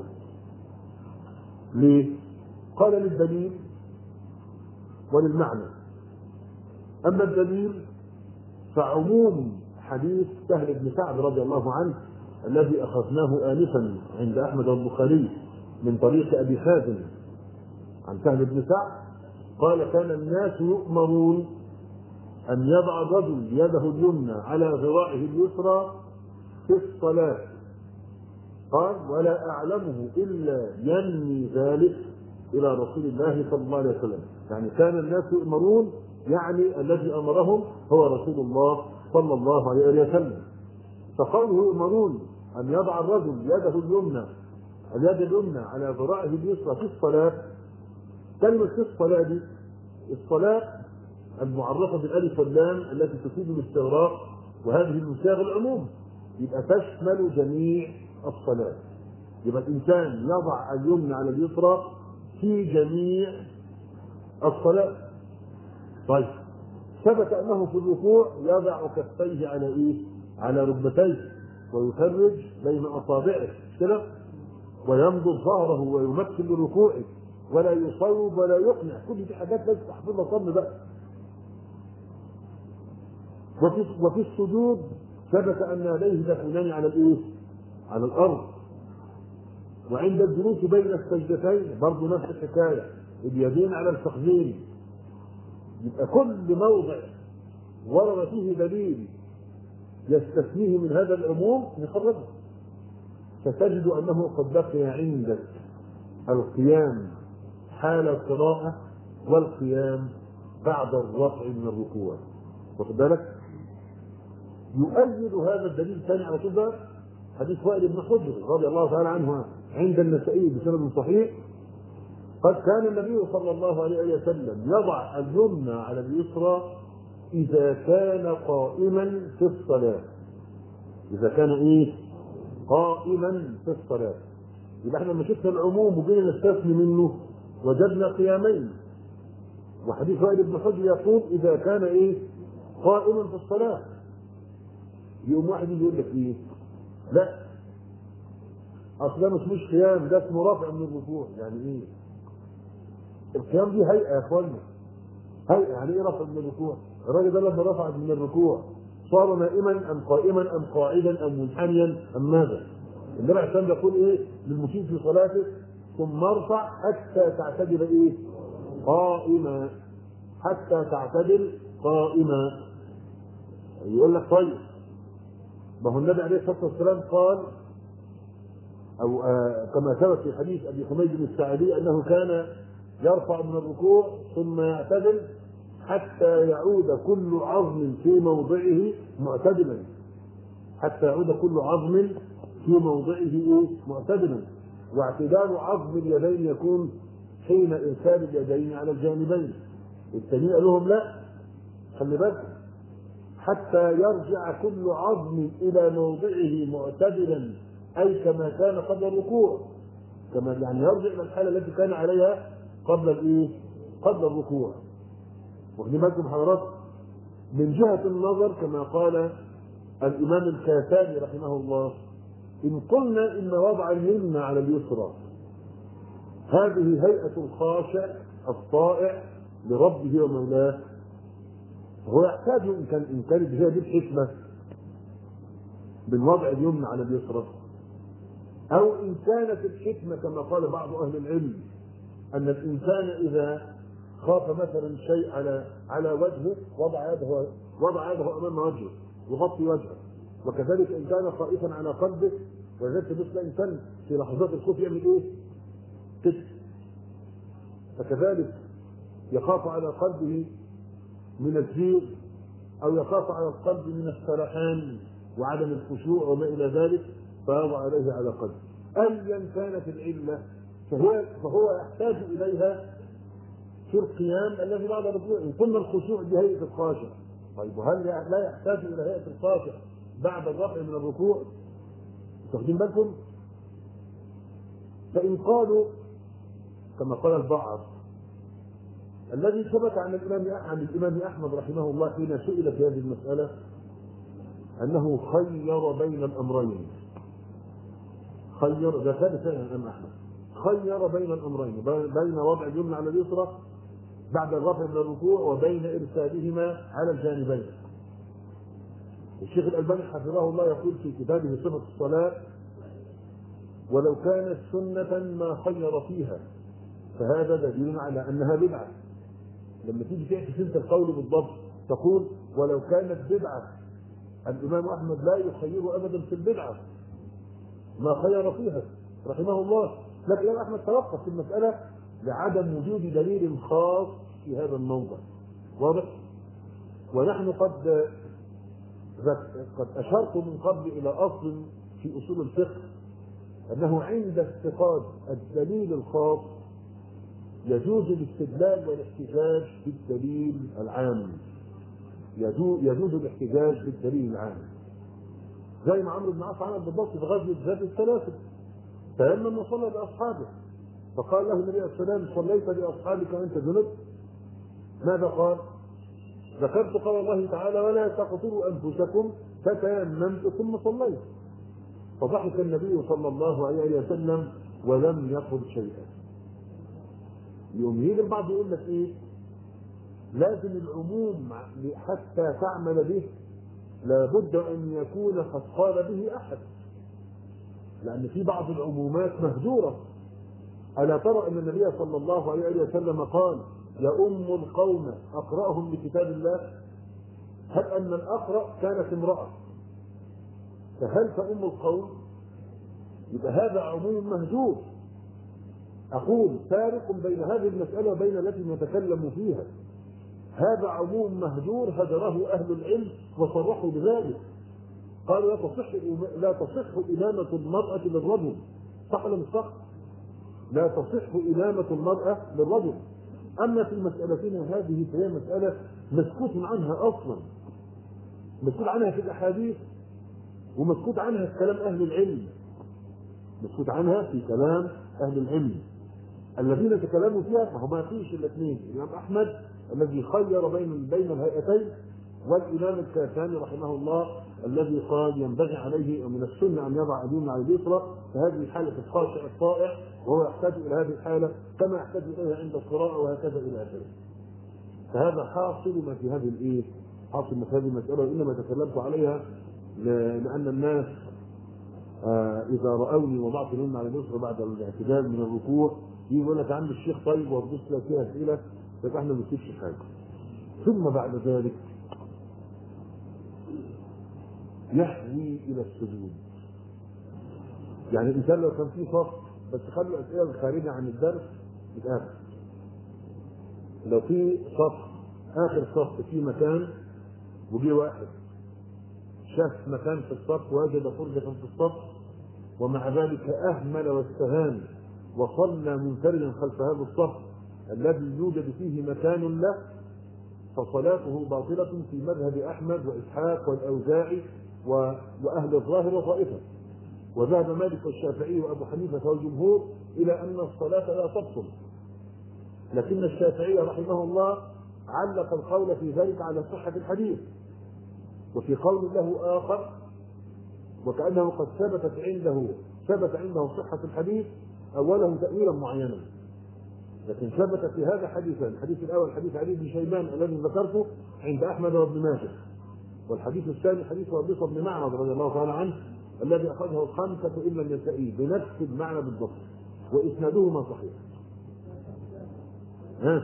S1: ليه؟ قال للدليل وللمعنى. أما الدليل فعموم حديث سهل بن سعد رضي الله عنه الذي أخذناه آنفا عند أحمد والبخاري من طريق أبي حازم عن سهل بن سعد قال: كان الناس يؤمرون أن يضع الرجل يده اليمنى على ذراعه اليسرى في الصلاة، قال: ولا أعلمه إلا ينمي ذلك إلى رسول الله صلى الله عليه وسلم. يعني كان الناس يؤمرون، يعني الذي أمرهم هو رسول الله صلى الله عليه وسلم. فقوله يؤمرون أن يضع الرجل يده اليمنى اليد اليمنى على ذراعه اليسرى في الصلاة، كلمة في الصلاة دي الصلاة المعرفة بالألف واللام التي تفيد الاستغراق، وهذه المساغ العموم، يبقى تشمل جميع الصلاة. يبقى الإنسان يضع اليمنى على اليسرى في جميع الصلاة. طيب، ثبت أنه في الركوع يضع كفيه على إيه؟ على ركبتيه ويفرج بين أصابعه كده، ويمضغ ظهره ويمكن لركوعه ولا يصوب ولا يقنع. كل دي حاجات لازم تحفظها صم بقى. وفي وفي السجود ثبت أن يديه تكونان على الإيه؟ على الأرض. وعند الجلوس بين السجدتين برضه نفس الحكاية، اليدين على الفخذين. يبقى كل موضع ورد فيه دليل يستثنيه من هذا العموم نخرجه. فتجد أنه قد بقي عندك القيام حال القراءة والقيام بعد الرفع من الركوع. واخد بالك؟ يؤيد هذا الدليل الثاني على كده حديث وائل بن حجر رضي الله تعالى عنه عند النسائي بسند صحيح، قد كان النبي صلى الله عليه وسلم يضع اليمنى على اليسرى إذا كان قائما في الصلاة. إذا كان إيه؟ قائما في الصلاة. يبقى احنا لما شفنا العموم وجينا نستثني منه وجدنا قيامين. وحديث وائل بن حجر يقول إذا كان إيه؟ قائما في الصلاة. يقوم واحد يقول لك إيه؟ لا، أصلا مش مش قيام، ده اسمه رفع من الركوع. يعني إيه؟ القيام دي هيئة يا إخواننا، هيئة. يعني إيه رفع من الركوع؟ الراجل ده لما رفع من الركوع صار نائما أم قائما أم قاعدا أم منحنيا أم ماذا؟ النبي عليه الصلاة يقول إيه للمسيء في صلاته؟ ثم ارفع حتى تعتدل إيه؟ قائما، حتى تعتدل قائما. يقول لك طيب، ما هو النبي عليه الصلاة والسلام قال أو آه كما ثبت في حديث أبي حميد الساعدي أنه كان يرفع من الركوع ثم يعتدل حتى يعود كل عظم في موضعه معتدلا، حتى يعود كل عظم في موضعه معتدلا. واعتدال عظم اليدين يكون حين إرسال اليدين على الجانبين. التانيين قال لهم لا، خلي بالك، حتى يرجع كل عظم إلى موضعه معتدلا، أي كما كان قبل الركوع، كما يعني يرجع إلى الحالة التي كان عليها قبل الإيه؟ قبل الركوع. واخدين بالكم حضرات؟ من جهة النظر كما قال الإمام الكاساني رحمه الله: إن قلنا إن وضع اليمنى على اليسرى هذه هيئة الخاشع الطائع لربه ومولاه، هو يحتاج إن كان إن كانت هذه الحكمة بالوضع اليمنى على اليسرى، أو إن كانت الحكمة كما قال بعض أهل العلم أن الإنسان إذا خاف مثلا شيء على على وجهه وضع يده وضع يده أمام وجهه يغطي وجهه، وكذلك إن كان خائفا على قلبه، وذلك مثل إنسان في لحظات الخوف يعمل إيه؟ كده. فكذلك يخاف على قلبه من الزيغ، أو يخاف على القلب من السرحان وعدم الخشوع وما إلى ذلك، فيضع عليه على قلبه. أيا كانت العلة فهو فهو يحتاج إليها في القيام الذي بعد الركوع. إن قلنا الخشوع بهيئة الخاشع، طيب وهل لا يحتاج إلى هيئة الخاشع بعد الرفع من الركوع؟ واخدين بالكم؟ فإن قالوا كما قال البعض الذي ثبت عن الإمام عن الإمام أحمد رحمه الله حين سئل في هذه المسألة أنه خير بين الأمرين، خير ده ثابت عن الإمام أحمد، خير بين الأمرين، بين وضع اليمنى على اليسرى بعد الرفع من الركوع وبين إرسالهما على الجانبين. الشيخ الألباني حفظه الله يقول في كتابه صفة الصلاة: ولو كانت سنة ما خير فيها فهذا دليل على أنها بدعة. لما تيجي تحكي انت القول بالضبط تقول ولو كانت بدعة، الإمام أحمد لا يخير أبدا في البدعة، ما خير فيها رحمه الله، لكن الإمام أحمد توقف في المسألة لعدم وجود دليل خاص في هذا الموضع. واضح؟ ونحن قد قد أشرت من قبل إلى أصل في أصول الفقه أنه عند افتقاد الدليل الخاص يجوز الاستدلال والاحتجاج بالدليل العام، يجوز الاحتجاج بالدليل العام، زي ما عمرو بن العاص عمل بالضبط في غزوة ذات السلاسل، فلما صلى بأصحابه فقال له النبي عليه الصلاة والسلام: صليت بأصحابك وأنت جنب؟ ماذا قال؟ ذكرت قول الله تعالى: ولا تقتلوا أنفسكم فتيممت ثم صليت. فضحك النبي صلى الله عليه وسلم ولم يقل شيئا. يوم يجي البعض يقول لك ايه؟ لازم العموم حتى تعمل به لابد ان يكون قد قال به احد، لان في بعض العمومات مهجوره. الا ترى ان النبي صلى الله عليه وسلم قال: يؤم القوم اقراهم لكتاب الله؟ هل ان الاقرا كانت امراه، فهل تؤم القوم؟ يبقى هذا عموم مهجور. أقول فارق بين هذه المسألة وبين التي نتكلم فيها. هذا عموم مهجور هجره أهل العلم وصرحوا بذلك، قالوا لا تصح لا تصح إمامة المرأة للرجل. صح ولا مش صح؟ لا تصح إمامة المرأة للرجل. أما في مسألتنا هذه فهي مسألة مسكوت عنها أصلا، مسكوت عنها في الأحاديث ومسكوت عنها في كلام أهل العلم، مسكوت عنها في كلام أهل العلم الذين تكلموا فيها. فهو ما فيش الاثنين، الإمام أحمد الذي خير بين بين الهيئتين، والإمام الشافعي رحمه الله الذي قال ينبغي عليه من السنة أن يضع اليمنى على اليسرى، فهذه حالة الخاشع الطائع، وهو يحتاج إلى هذه الحالة كما يحتاج إليها عند القراءة، وهكذا إلى آخره. فهذا حاصل ما في هذه الإيه؟ حاصل ما في هذه المسألة، وإنما تكلمت عليها لأن الناس آه إذا رأوني وضعت اليمنى على اليسرى بعد الاعتدال من الركوع يقول لك: عند الشيخ طيب وردت لك فيها أسئلة، يبقى احنا ما بنكتبش حاجة. ثم بعد ذلك يحوي إلى السجود. يعني الإنسان لو كان فيه صف بس خلوا الأسئلة الخارجة عن الدرس يتقابل. لو في صف آخر صف في مكان وجي واحد شاف مكان في الصف وجد فرجة في الصف ومع ذلك أهمل واستهان وصلى منفردا خلف هذا الصف الذي يوجد فيه مكان له، فصلاته باطلة في مذهب أحمد وإسحاق والأوزاعي وأهل الظاهر وطائفة. وذهب مالك والشافعي وأبو حنيفة والجمهور إلى أن الصلاة لا تبطل، لكن الشافعي رحمه الله علق القول في ذلك على صحة الحديث، وفي قول له آخر وكأنه قد ثبتت عنده ثبت عنده صحة الحديث أوله تأويلا معينا، لكن ثبت في هذا حديثان، الحديث الاول حديث علي بن شيبان الذي ذكرته عند احمد وابن ماجه، والحديث الثاني حديث ربيعه بن معبد رضي الله تعالى عنه الذي اخرجه الخمسه ان لم ينتهي بنفس المعنى بالضبط، واسنادهما صحيح. ها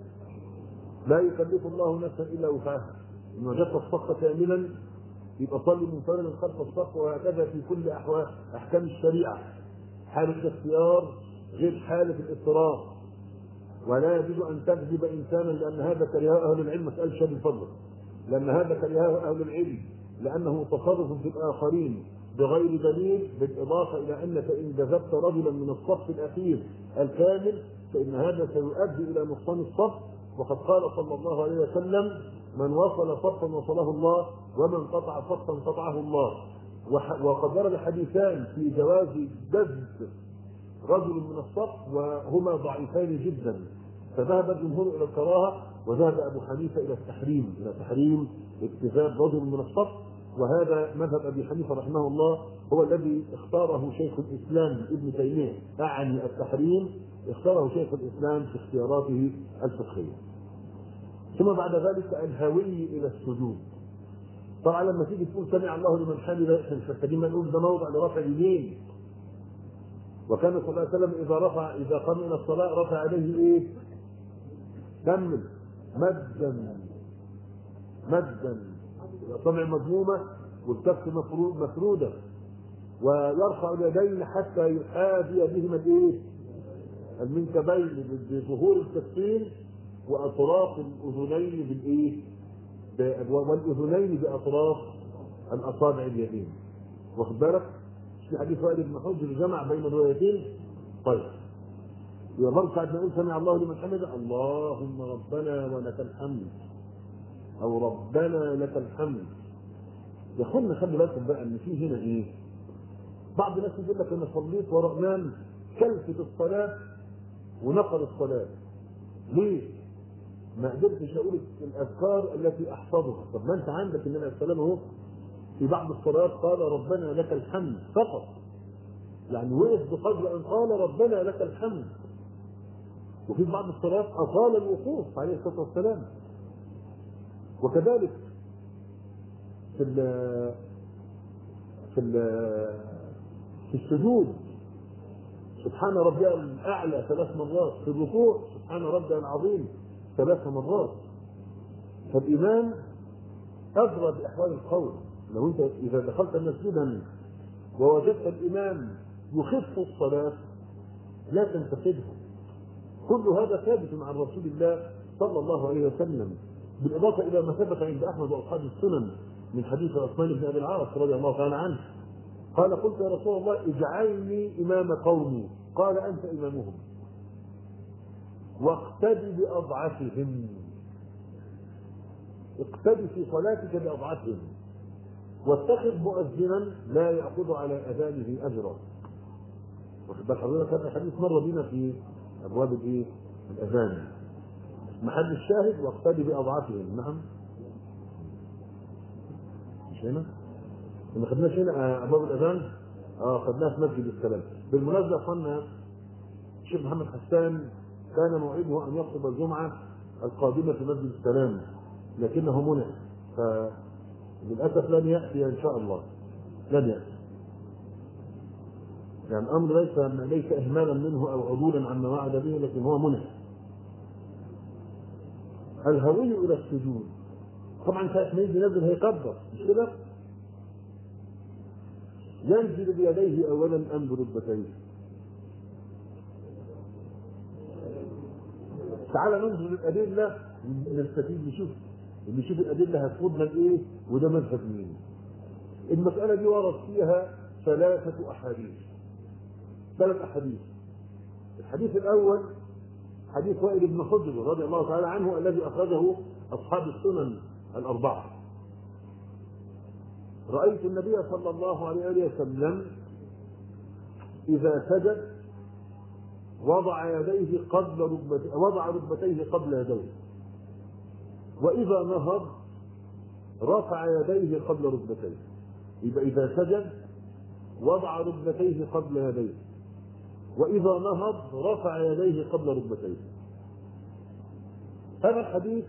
S1: لا يكلف الله نفسا الا وسعها، ان وجدت الصف كاملا يبقى صلي منفردا خلف الصف، وهكذا في كل احوال احكام الشريعه، حاله الاختيار غير حاله الاضطرار، ولا يجوز ان تكذب انسانا لان هذا كرهه اهل العلم، مساله شهاده الفضل، لان هذا كرهه اهل العلم لانه تصرف في الاخرين بغير دليل، بالاضافه الى انك ان جذبت رجلا من الصف الاخير الكامل فان هذا سيؤدي الى نقصان الصف، وقد قال صلى الله عليه وسلم: من وصل صفا وصله الله، ومن قطع صفا قطعه الله. وقد ورد حديثان في جواز جذب رجل من الصف وهما ضعيفان جدا، فذهب الجمهور الى الكراهه، وذهب ابو حنيفه الى التحريم، الى تحريم اجتذاب رجل من الصف، وهذا مذهب ابي حنيفه رحمه الله هو الذي اختاره شيخ الاسلام ابن تيميه، اعني التحريم اختاره شيخ الاسلام في اختياراته الفقهيه. ثم بعد ذلك الهوي الى السجود. طبعا لما تيجي تقول سمع الله لمن حمده احنا مش محتاجين نقول ده موضع لرفع اليمين، وكان صلى الله عليه وسلم اذا رفع اذا قام الى الصلاه رفع عليه ايه؟ كمل مدا مدا، الاصابع مضمومه والكف مفروده، ويرفع اليدين حتى يحاذي بهما الايه؟ المنكبين بظهور الكفين واطراف الاذنين بالايه؟ والاذنين باطراف الاصابع اليمين. واخد بالك؟ في حديث وائل بن حجر جمع بين الروايتين. طيب يبقى برضه ساعة ما نقول سمع الله لمن حمده اللهم ربنا ولك الحمد، او ربنا لك الحمد. يا اخوانا خلي بالكم بقى ان في هنا ايه؟ بعض الناس يقول لك انا صليت ورا امام كلفت الصلاه ونقل الصلاه. ليه؟ ما قدرتش اقول الاذكار التي احفظها. طب ما انت عندك النبي عليه السلام اهو في بعض الصلوات قال ربنا لك الحمد فقط، يعني وقف بقدر ان قال ربنا لك الحمد. وفي بعض الصلوات اطال الوقوف عليه الصلاه والسلام. وكذلك في ال في ال في السجود سبحان ربي الاعلى ثلاث مرات، في الركوع سبحان ربي العظيم ثلاث مرات. فالامام ادرى باحوال القول. لو انت اذا دخلت مسجدا ووجدت الامام يخف الصلاه لا تنتقده. كل هذا ثابت عن رسول الله صلى الله عليه وسلم، بالاضافه الى ما ثبت عند احمد واصحاب السنن من حديث عثمان بن ابي العاص رضي الله تعالى عنه قال: قلت يا رسول الله اجعلني امام قومي، قال: انت امامهم واقتدي باضعفهم. اقتدي في صلاتك باضعفهم، واتخذ مؤذنا لا ياخذ على اذانه اجرا. واخد بال حضرتك؟ هذا الحديث مر بنا في ابواب الايه؟ الاذان. محل الشاهد واقتدي باضعفهم. نعم مش هنا؟ ما خدناش هنا ابواب الاذان؟ اه خدناها في مسجد السلام. بالمناسبه يا اخوانا الشيخ محمد حسان كان موعده ان يخطب الجمعه القادمه في مسجد السلام لكنه منع، فللاسف لن ياتي ان شاء الله، لن ياتي. يعني الامر ليس ليس اهمالا منه او عدولا عما وعد به، لكن هو منع. الهوي الى السجود. طبعا ساعه ما يجي نازل هيكبر مش كده؟ ينزل بيديه اولا ام بركبتيه؟ تعال ننظر الادله نستفيد نشوف نشوف الادله هتفيدنا بايه وده مذهب مين. المساله دي ورد فيها ثلاثه احاديث ثلاث احاديث. الحديث الاول حديث وائل بن حجر رضي الله تعالى عنه الذي اخرجه اصحاب السنن الاربعه. رايت النبي صلى الله عليه وسلم اذا سجد وضع يديه قبل ركبتيه وضع ركبتيه قبل يديه، واذا نهض رفع يديه قبل ركبتيه. يبقى اذا سجد وضع ركبتيه قبل يديه، واذا نهض رفع يديه قبل ركبتيه. هذا الحديث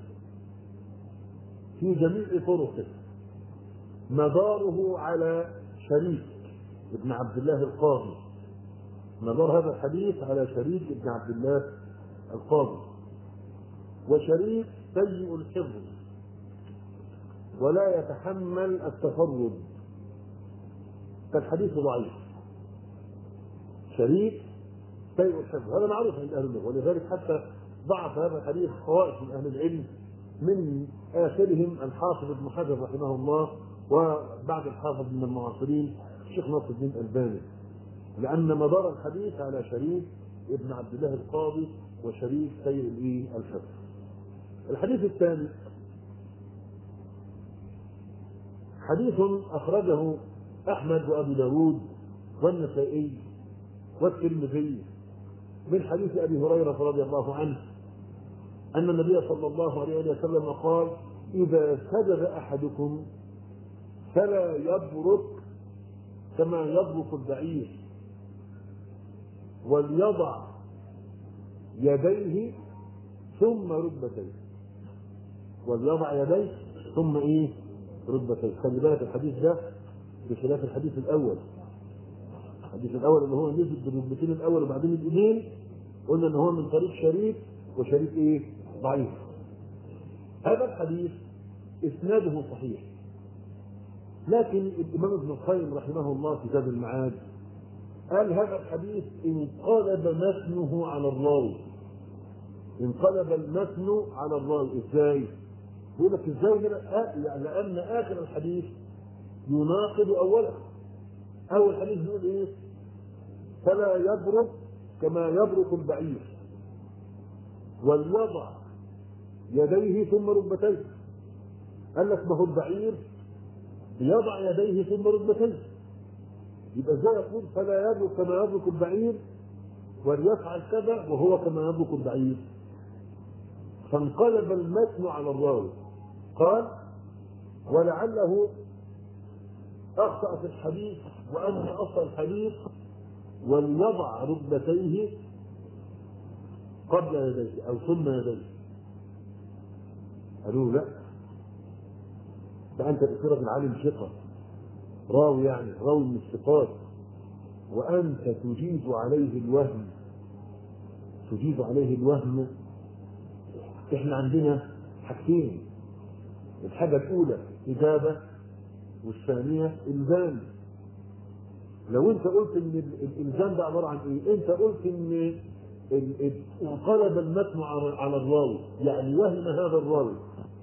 S1: في جميع طرقه مداره على شريك ابن عبد الله القاضي. مدار هذا الحديث على شريك ابن عبد الله القاضي، وشريك سيء الحفظ ولا يتحمل التفرد، فالحديث ضعيف. شريك سيء الحفظ هذا معروف عند اهل اللغه، ولذلك حتى ضعف هذا الحديث طوائف من اهل العلم، من اخرهم الحافظ ابن حجر رحمه الله، وبعد الحافظ من المعاصرين الشيخ ناصر الدين الألباني، لأن مدار الحديث على شريك ابن عبد الله القاضي وشريك سيء الحفظ. الحديث الثاني حديث أخرجه أحمد وأبو داود والنسائي والترمذي من حديث أبي هريرة رضي الله عنه أن النبي صلى الله عليه وسلم قال: إذا سجد أحدكم فلا يبرك كما يبرك البعير، وليضع يديه ثم ركبتيه. وليضع يديه ثم ايه؟ ركبتيه. خلي بالك الحديث ده بخلاف الحديث الاول. الحديث الاول اللي هو نزل بالركبتين الاول وبعدين الايدين، قلنا ان هو من طريق شريك وشريك ايه؟ ضعيف. هذا الحديث اسناده صحيح، لكن الامام ابن القيم رحمه الله في زاد المعاد قال هذا الحديث انقلب متنه على الراوي. انقلب المتن على الراوي. ازاي؟ يقول لك ازاي كده؟ يعني لان اخر الحديث يناقض اوله. اول حديث بيقول ايه؟ فلا يبرك كما يبرك البعير، وليضع يديه ثم ركبتيه. قال لك ما هو البعير يضع يديه ثم ركبتيه، يبقى ازاي يقول فلا يبرك كما يبرك البعير وليفعل كذا وهو كما يبرك البعير؟ فانقلب المتن على الراوي. قال: ولعله اخطا في الحديث وان اصل الحديث وليضع ركبتيه قبل يديه او ثم يديه. قالوا لا، فانت بصيرة العالم ثقه راوي، يعني راوي من الثقات، وانت تجيز عليه الوهم تجيز عليه الوهم احنا عندنا حاجتين: الحاجه الاولى اجابه، والثانيه الزام. لو انت قلت ان الالزام ده عباره عن ايه؟ انت قلت ان انقلب المتن على الراوي، يعني وهم هذا الراوي.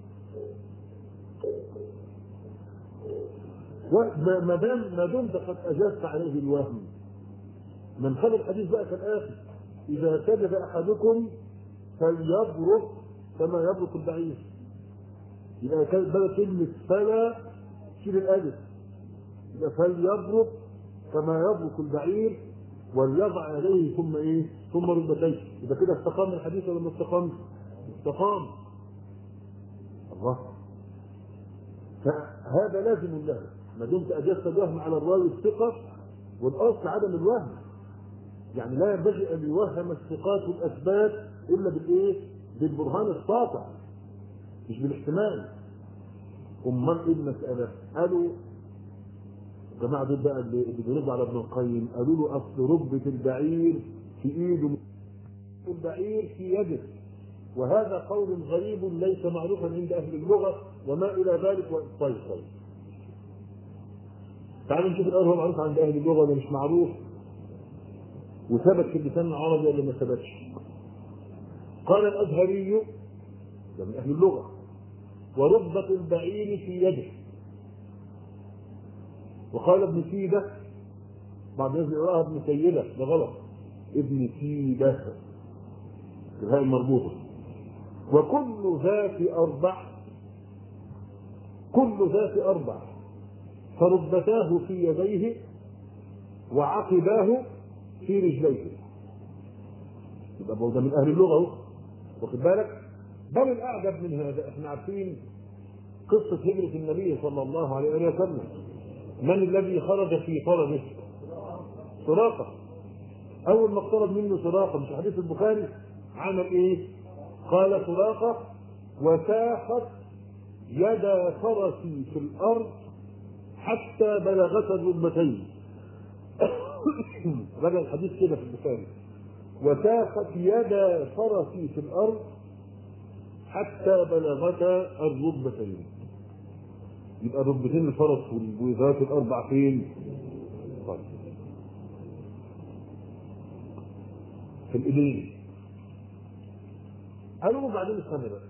S1: ما دام ما دمت قد اجزت عليه الوهم، من خلى الحديث بقى كالاتي: اذا سجد احدكم فليبرك كما يبرك البعير. يبقى كانت بقى كلمه فلا شيل الالف، يبقى فليبرك كما يبرك البعير وليضع يديه ثم ايه؟ ثم ركبتيه. يبقى كده استقام الحديث ولا ما استقامش؟ استقام. الله، فهذا لازم له ما دمت اجزت الوهم على الراوي الثقه، والاصل عدم الوهم. يعني لا ينبغي ان يوهم الثقات والاثبات الا بالايه؟ بالبرهان الساطع، مش بالاحتمال. امال ايه المساله؟ قالوا الجماعه دول بقى اللي بيردوا على ابن القيم، قالوا له اصل ركبه البعير في ايده، البعير في يده، وهذا قول غريب ليس معروفا عند اهل اللغه وما الى ذلك. طيب طيب تعالوا نشوف الاول، هو معروف عند اهل اللغه ولا مش معروف؟ وثبت في اللسان العربي ولا ما ثبتش؟ قال الازهري، ده من اهل اللغه: وركبه البعير في يده. وقال ابن سيده، بعض الناس يقراها ابن سيده، ده غلط، ابن سيده الهاء المربوطه. وكل ذات اربع، كل ذات اربع، فركبتاه في يديه وعقباه في رجليه. يبقى ده من اهل اللغه اهو، واخد بالك؟ بل الاعجب من هذا، احنا عارفين قصه هجره النبي صلى الله عليه وسلم. من الذي خرج في طلبه؟ سراقه. اول ما اقترب منه سراقه، مش حديث البخاري، عمل ايه؟ قال سراقه: وساخت يد فرسي في الارض حتى بلغت الركبتين. رجع الحديث كده في البخاري: وساخت يد فرسي في الارض حتى بلغتا الركبتين. يبقى ركبتين الفرس والبويضات الاربع فين؟ طيب في الايدين. قالوا بعدين استنى بقى،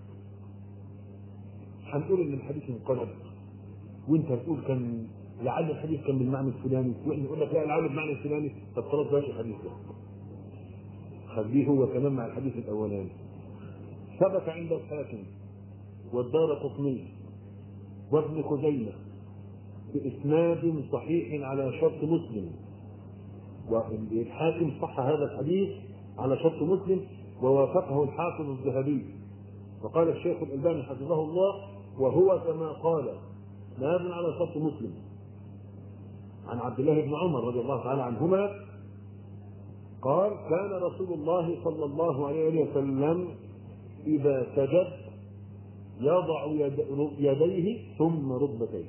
S1: هنقول ان الحديث انقلب وانت هتقول كان لعل الحديث كان بالمعنى الفلاني، واحنا نقول لك لا لعل بالمعنى الفلاني. طب خلاص بلاش الحديث ده، خليه هو كمان مع الحديث الاولاني. ثبت عند الحاكم والدارقطني وابن خزيمه باسناد صحيح على شرط مسلم، والحاكم صح هذا الحديث على شرط مسلم ووافقه الحافظ الذهبي، وقال الشيخ الألباني حفظه الله وهو كما قال اسناد على شرط مسلم، عن عبد الله بن عمر رضي الله تعالى عنهما قال: كان رسول الله صلى الله عليه وسلم إذا سجد يضع يديه ثم ركبتيه،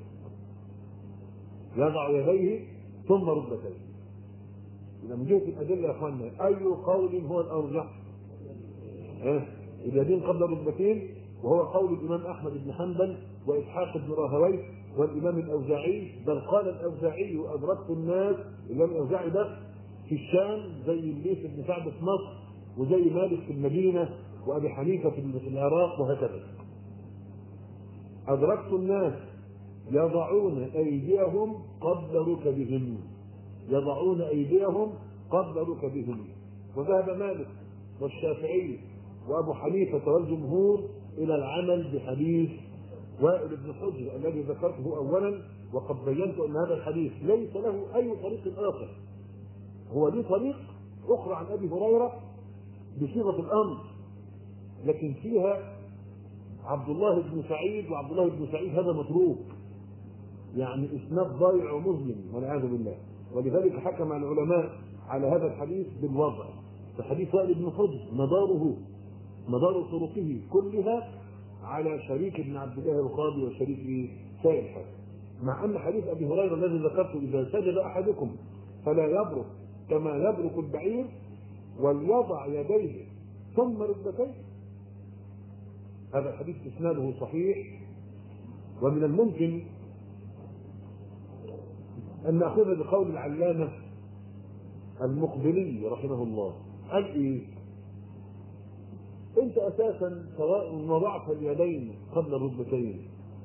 S1: يضع يديه ثم ركبتيه. إذا من جهة الأدلة يا أخوانا أي قول هو الأرجح؟ ها؟ اليدين قبل الركبتين، وهو قول الإمام أحمد بن حنبل وإسحاق بن راهويه والإمام الأوزاعي، بل قال الأوزاعي: أدركت الناس، الإمام الأوزاعي ده في الشام زي الليث بن سعد في مصر، وزي مالك في المدينة، وأبي حنيفة في العراق، وهكذا. أدركت الناس يضعون أيديهم قبل ركبهم، يضعون أيديهم قبل ركبهم. وذهب مالك والشافعي وأبو حنيفة والجمهور إلى العمل بحديث وائل بن حجر الذي ذكرته أولا، وقد بينت أن هذا الحديث ليس له أي طريق آخر، هو ليه طريق أخرى عن أبي هريرة بصيغة الأمر، لكن فيها عبد الله بن سعيد، وعبد الله بن سعيد هذا متروك، يعني إسناد ضايع ومظلم والعياذ بالله. ولذلك حكم العلماء على هذا الحديث بالوضع. فحديث وائل بن حجر مداره مدار طرقه كلها على شريك بن عبد الله القاضي وشريك سائر الحديث، مع ان حديث ابي هريره الذي ذكرته: اذا سجد احدكم فلا يبرك كما يبرك البعير وليضع يديه ثم ركبتيه، هذا الحديث اسناده صحيح. ومن الممكن ان ناخذ بقول العلامه المقبلي رحمه الله، قال ايه؟ انت اساسا سواء وضعت اليدين قبل الركبتين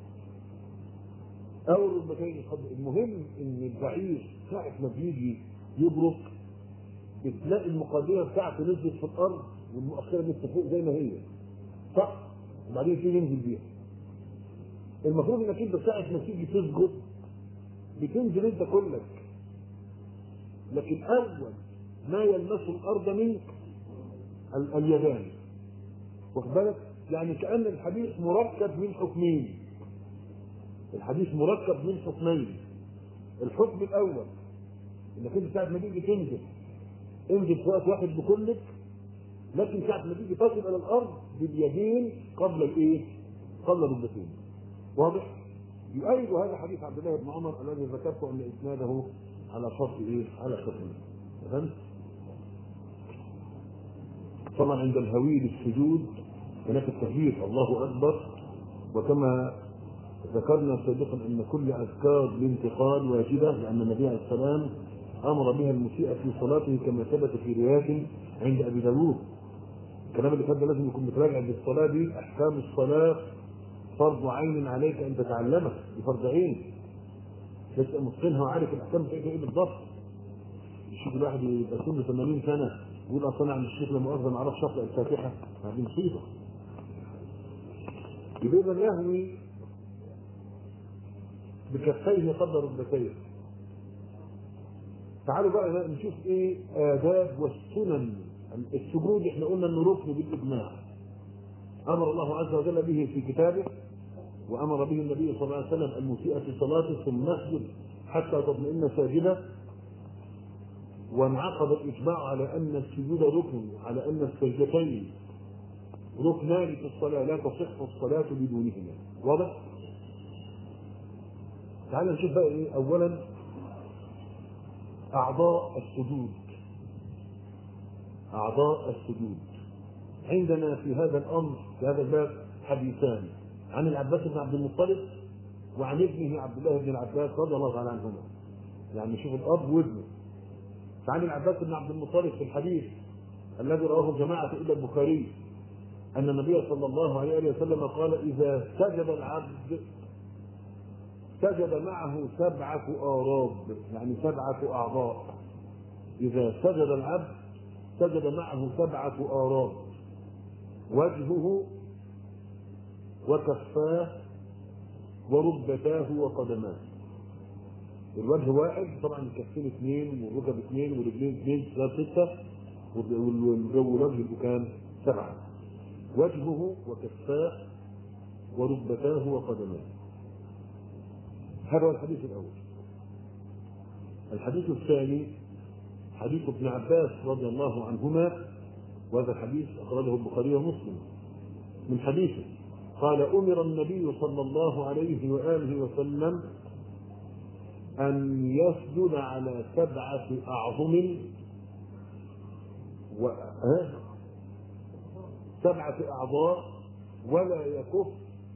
S1: او الركبتين قبل، المهم ان البعير ساعه ما بيجي يبرك بتلاقي المقدمه بتاعته نزلت في الارض والمؤخره لسه فوق زي ما هي، صح؟ وبعدين تيجي ينزل بيها. المفروض انك انت ساعه ما تيجي تسجد بتنزل انت كلك، لكن اول ما يلمس الارض منك اليدان، واخد بالك؟ يعني كأن الحديث مركب من حكمين، الحديث مركب من حكمين. الحكم الأول إنك أنت ساعة ما تيجي تنزل انزل في وقت واحد بكلك، لكن ساعة ما تيجي تصل إلى الأرض باليدين قبل الإيه؟ قبل الركبتين. واضح؟ يؤيد هذا حديث عبد الله بن عمر الذي ذكرته أن إسناده على شرط إيه؟ على شرط إيه؟ فهمت؟ طبعا عند الهوي للسجود هناك التكبير الله اكبر، وكما ذكرنا سابقا ان كل اذكار الانتقال واجبه، لان النبي عليه السلام امر بها المسيء في صلاته كما ثبت في روايات عند ابي داوود. الكلام اللي فات لازم يكون متراجع بالصلاه دي، احكام الصلاه فرض عين عليك ان تتعلمها، دي فرض عين، تبقى متقنها وعارف الاحكام بتاعتها ايه بالضبط. يشوف الواحد يبقى سنه ثمانين سنه يقول اصل انا عند الشيخ لما اقرا ما اعرفش اقرا الفاتحه، هذه مصيبه. يبقى يهوي بكفيه قبل ركبتيه. تعالوا بقى نشوف ايه آداب والسنن السجود. احنا قلنا انه ركن بالاجماع، امر الله عز وجل به في كتابه، وامر به النبي صلى الله عليه وسلم المسيء في صلاته ثم اسجد حتى تطمئن ساجدا، وانعقد الاجماع على ان السجود ركن، على ان السجدتين
S2: ركنان في الصلاة لا تصح الصلاة بدونهما. واضح؟ تعال نشوف بقى ايه. اولا اعضاء السجود. اعضاء السجود عندنا في هذا الامر في هذا الباب حديثان عن العباس بن عبد المطلب وعن ابنه عبد الله بن العباس رضي الله تعالى عنهما. يعني شوف الاب وابنه. فعن العباس بن عبد المطلب في الحديث الذي رواه جماعه الا البخاري ان النبي صلى الله عليه وسلم قال: اذا سجد العبد سجد معه سبعه آراب، يعني سبعه اعضاء. اذا سجد العبد سجد معه سبعه آراب: وجهه وكفاه وركبتاه وقدماه. الوجه واحد طبعا، الكفين اثنين والركب اثنين والرجلين اثنين، ثلاثة ستة، والوجه كان سبعة. وجهه وكفاه وركبتاه وقدماه. هذا هو الحديث الأول. الحديث الثاني حديث ابن عباس رضي الله عنهما، وهذا الحديث أخرجه البخاري ومسلم من حديثه قال: أمر النبي صلى الله عليه وآله وسلم أن يسجد على سبعة أعظم و... سبعة أعضاء ولا يكف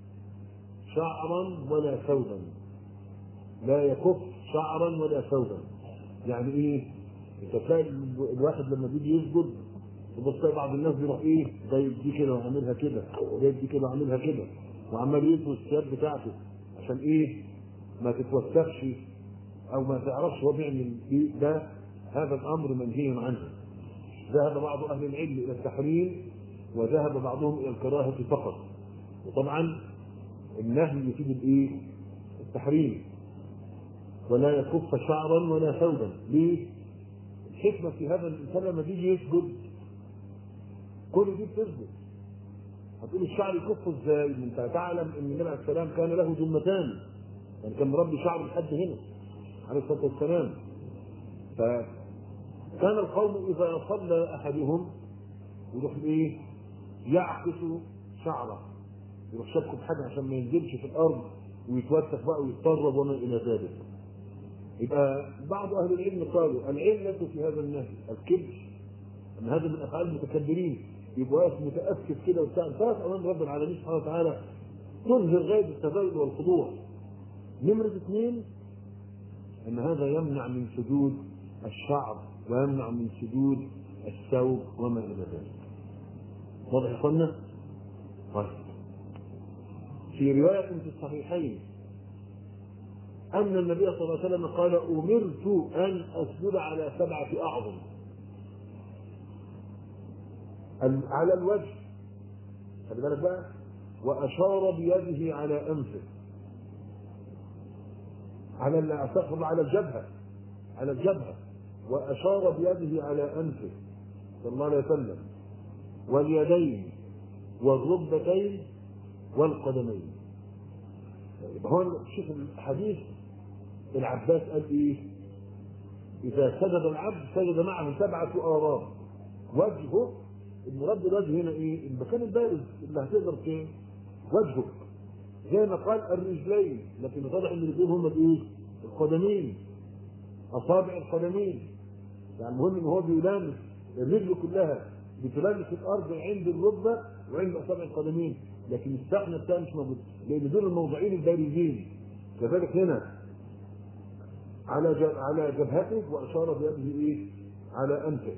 S2: شعرا ولا ثوبا. لا يكف شعرا ولا ثوبا. يعني إيه؟ أنت تلاقي الواحد لما بيجي يسجد وبص بعض الناس بيروح إيه؟ جايب دي كده وعاملها كده، وجايب دي كده وعاملها كده، وعمال يلبس الثياب بتاعته عشان إيه؟ ما تتوسخش او ما تعرفش هو بيعمل ايه. ده هذا الامر منهي عنه. ذهب بعض اهل العلم الى التحريم وذهب بعضهم الى الكراهه فقط. وطبعا النهي يفيد الايه؟ التحريم. ولا يكف شعرا ولا ثوبا. ليه؟ الحكمه في هذا الانسان لما بيجي يسجد كل دي بتسجد. هتقول الشعر يكف ازاي؟ انت تعلم ان النبي عليه السلام كان له جمتان، يعني كان مربي شعره لحد هنا عليه الصلاه والسلام. فكان القوم اذا صلى احدهم يروح ايه؟ يعكس شعره، يروح شبكه بحاجه عشان ما ينزلش في الارض ويتوسخ بقى ويتطرب وما الى ذلك. يبقى بعض اهل العلم قالوا العله في هذا النهي الكبر، ان هذا من افعال المتكبرين. يبقى واقف متاسف كده وبتاع ثلاث امام رب العالمين سبحانه وتعالى تظهر غايه التذلل والخضوع. نمرة اثنين ان هذا يمنع من سجود الشعر ويمنع من سجود الثوب وما الى ذلك. واضح يا اخوانا؟ طيب. في رواية في الصحيحين ان النبي صلى الله عليه وسلم قال: امرت ان اسجد على سبعة اعظم. على الوجه، خلي بالك بقى، واشار بيده على انفه، على استغفر على الجبهه، على الجبهه، واشار بيده على انفه صلى الله عليه وسلم، واليدين والركبتين والقدمين. يبقى هون شوف الحديث العباس قال ايه؟ اذا سجد العبد سجد معه سبعه آراب. وجهه، المراد بالوجه هنا ايه؟ المكان البارز اللي هتقدر فين؟ وجهه. زي ما قال الرجلين، لكن واضح ان الرجلين هم الايه؟ القدمين، اصابع القدمين. يعني المهم ان هو بيلامس الرجل كلها، بتلامس الارض عند الركبه وعند اصابع القدمين، لكن السحنه الثانيه مش موجوده، لان دول الموضعين البارزين. كذلك هنا على على جبهته واشار بيده ايه؟ على انفه،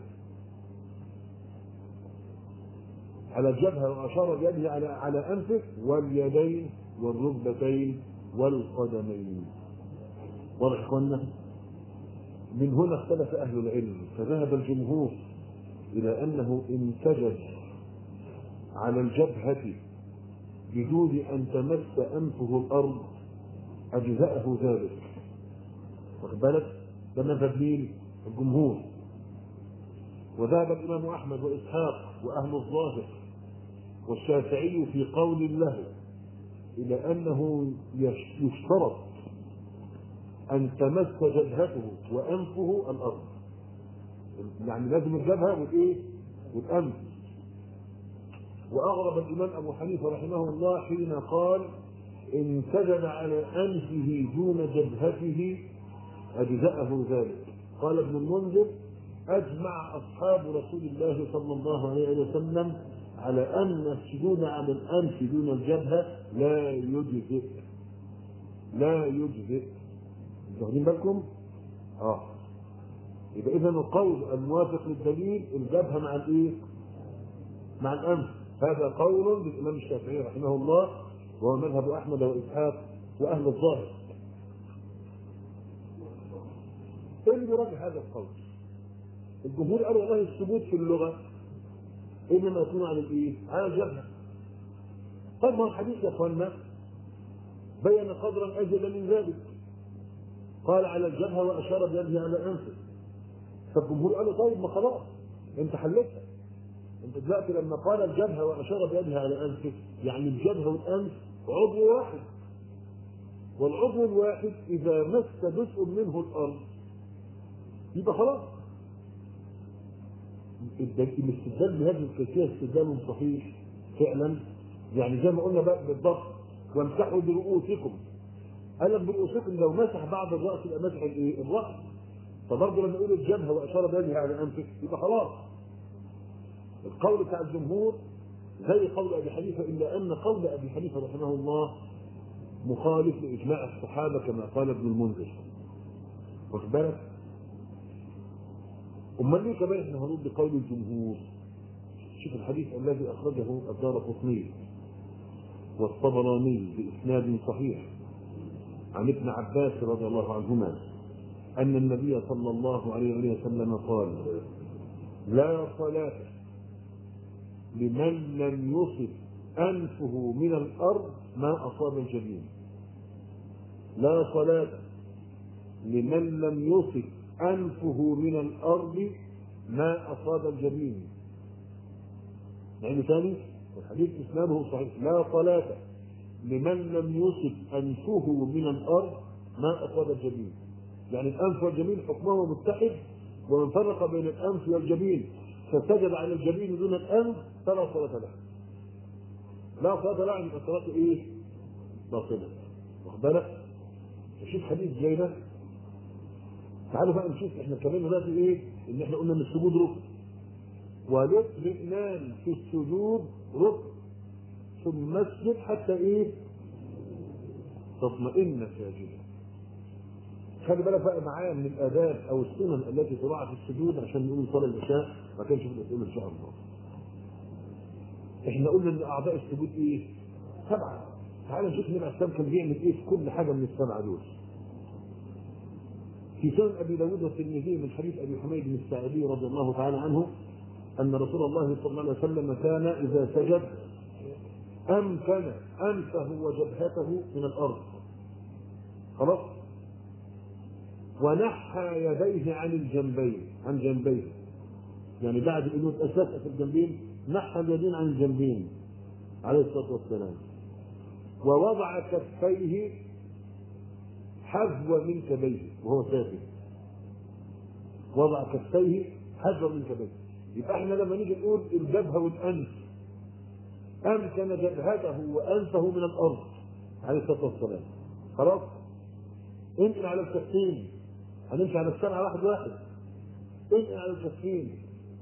S2: على الجبهه واشار بيده على على انفه واليدين والركبتين والقدمين. واضح يا اخوانا؟ من هنا اختلف اهل العلم، فذهب الجمهور الى انه ان سجد على الجبهه بدون ان تمس انفه الارض اجزاه ذلك. واخد بالك؟ ده مذهب مين؟ الجمهور. وذهب الامام احمد واسحاق واهل الظاهر والشافعي في قول له الى انه يشترط ان تمس جبهته وانفه الارض، يعني لازم الجبهه والايه؟ والانف. وأغرب الإمام أبو حنيفة رحمه الله حين قال إن سجد على أنفه دون جبهته أجزأه ذلك. قال ابن المنذر أجمع أصحاب رسول الله صلى الله عليه وسلم على أن السجود على الأنف دون الجبهة لا يجزئ لا يجزئ. واخدين بالكم؟ اه يبقى إذا القول الموافق للدليل الجبهة مع الإيه؟ مع الأنف. هذا قول للإمام الشافعي رحمه الله وهو مذهب أحمد وإسحاق وأهل الظاهر. إيه اللي بيراجع هذا القول؟ الجمهور قالوا والله الثبوت في اللغة إنما يكون على الإيه؟ على الجبهة. طيب ما الحديث يا إخواننا بين قدرا أجل من ذلك، قال على الجبهة وأشار بيده على أنفه. فالجمهور قالوا طيب ما خلاص أنت حلتها. أنت دلوقتي لما قال الجبهة وأشار بيده على أنفه يعني الجبهة والأنف عضو واحد، والعضو الواحد إذا مس جزء منه الأرض يبقى خلاص. الاستدلال بهذه الكيفية استدلال صحيح فعلا، يعني زي ما قلنا بقى بالضبط وامسحوا برؤوسكم. قال لك برؤوسكم لو مسح بعض الرأس يبقى مسح الايه؟ الرأس. فبرضه لما يقول الجبهة وأشار بيده على أنفه يبقى خلاص. القول بتاع الجمهور زي قول أبي حنيفة، إلا أن قول أبي حنيفة رحمه الله مخالف لإجماع الصحابة كما قال ابن المنذر. واخد بالك؟ أمال ليه كمان احنا هنرد بقول الجمهور؟ شوف الحديث الذي أخرجه الدارقطني والطبراني بإسناد صحيح عن ابن عباس رضي الله عنهما أن النبي صلى الله عليه وسلم قال: لا صلاة لمن لم يصب أنفه من الأرض ما أصاب الجبين. لا صلاة لمن لم يصب أنفه من الأرض ما أصاب الجبين. يعني ثاني الحديث إسناده صحيح. لا صلاة لمن لم يصب أنفه من الأرض ما أصاب الجبين. يعني الأنف والجبين حكمهما متحد، ومن فرق بين الأنف والجبين فسجد على الجبين دون الأنف فلا صلاة له. لا صلاة له عن الصلاة إيه؟ باطلة. واخد بالك؟ نشوف حديث زي ده. تعالوا بقى نشوف احنا اتكلمنا دلوقتي ايه؟ ان احنا قلنا ان السجود ركن، والاطمئنان في السجود ركن، ثم اسجد حتى ايه؟ تطمئن ساجدا. خلي بالك بقى معايا من الاداب او السنن التي تراعى في السجود عشان نقول صلاه العشاء ما كانش في الاسئله ان شاء الله. احنا قلنا ان اعضاء السجود ايه؟ سبعه. تعالى نشوف النبي عليه الصلاه والسلام كان بيعمل ايه في كل حاجه من السبعه دول. في سنن ابي داود والترمذي من حديث ابي حميد الساعدي رضي الله تعالى عنه ان رسول الله صلى الله عليه وسلم كان اذا سجد امكن انفه وجبهته من الارض. خلاص؟ ونحى يديه عن الجنبين عن جنبيه. يعني بعد انه اتأسس في الجنبين نحى اليدين عن الجنبين عليه الصلاه والسلام. ووضع كفيه حذو منكبيه وهو ساجد. وضع كفيه حذو منكبيه. يبقى احنا لما نيجي نقول الجبهه والانف امكن جبهته وانفه من الارض عليه الصلاه والسلام. خلاص؟ انقل على الكفين. هنمشي على السبعه واحد واحد. انقل على الكفين.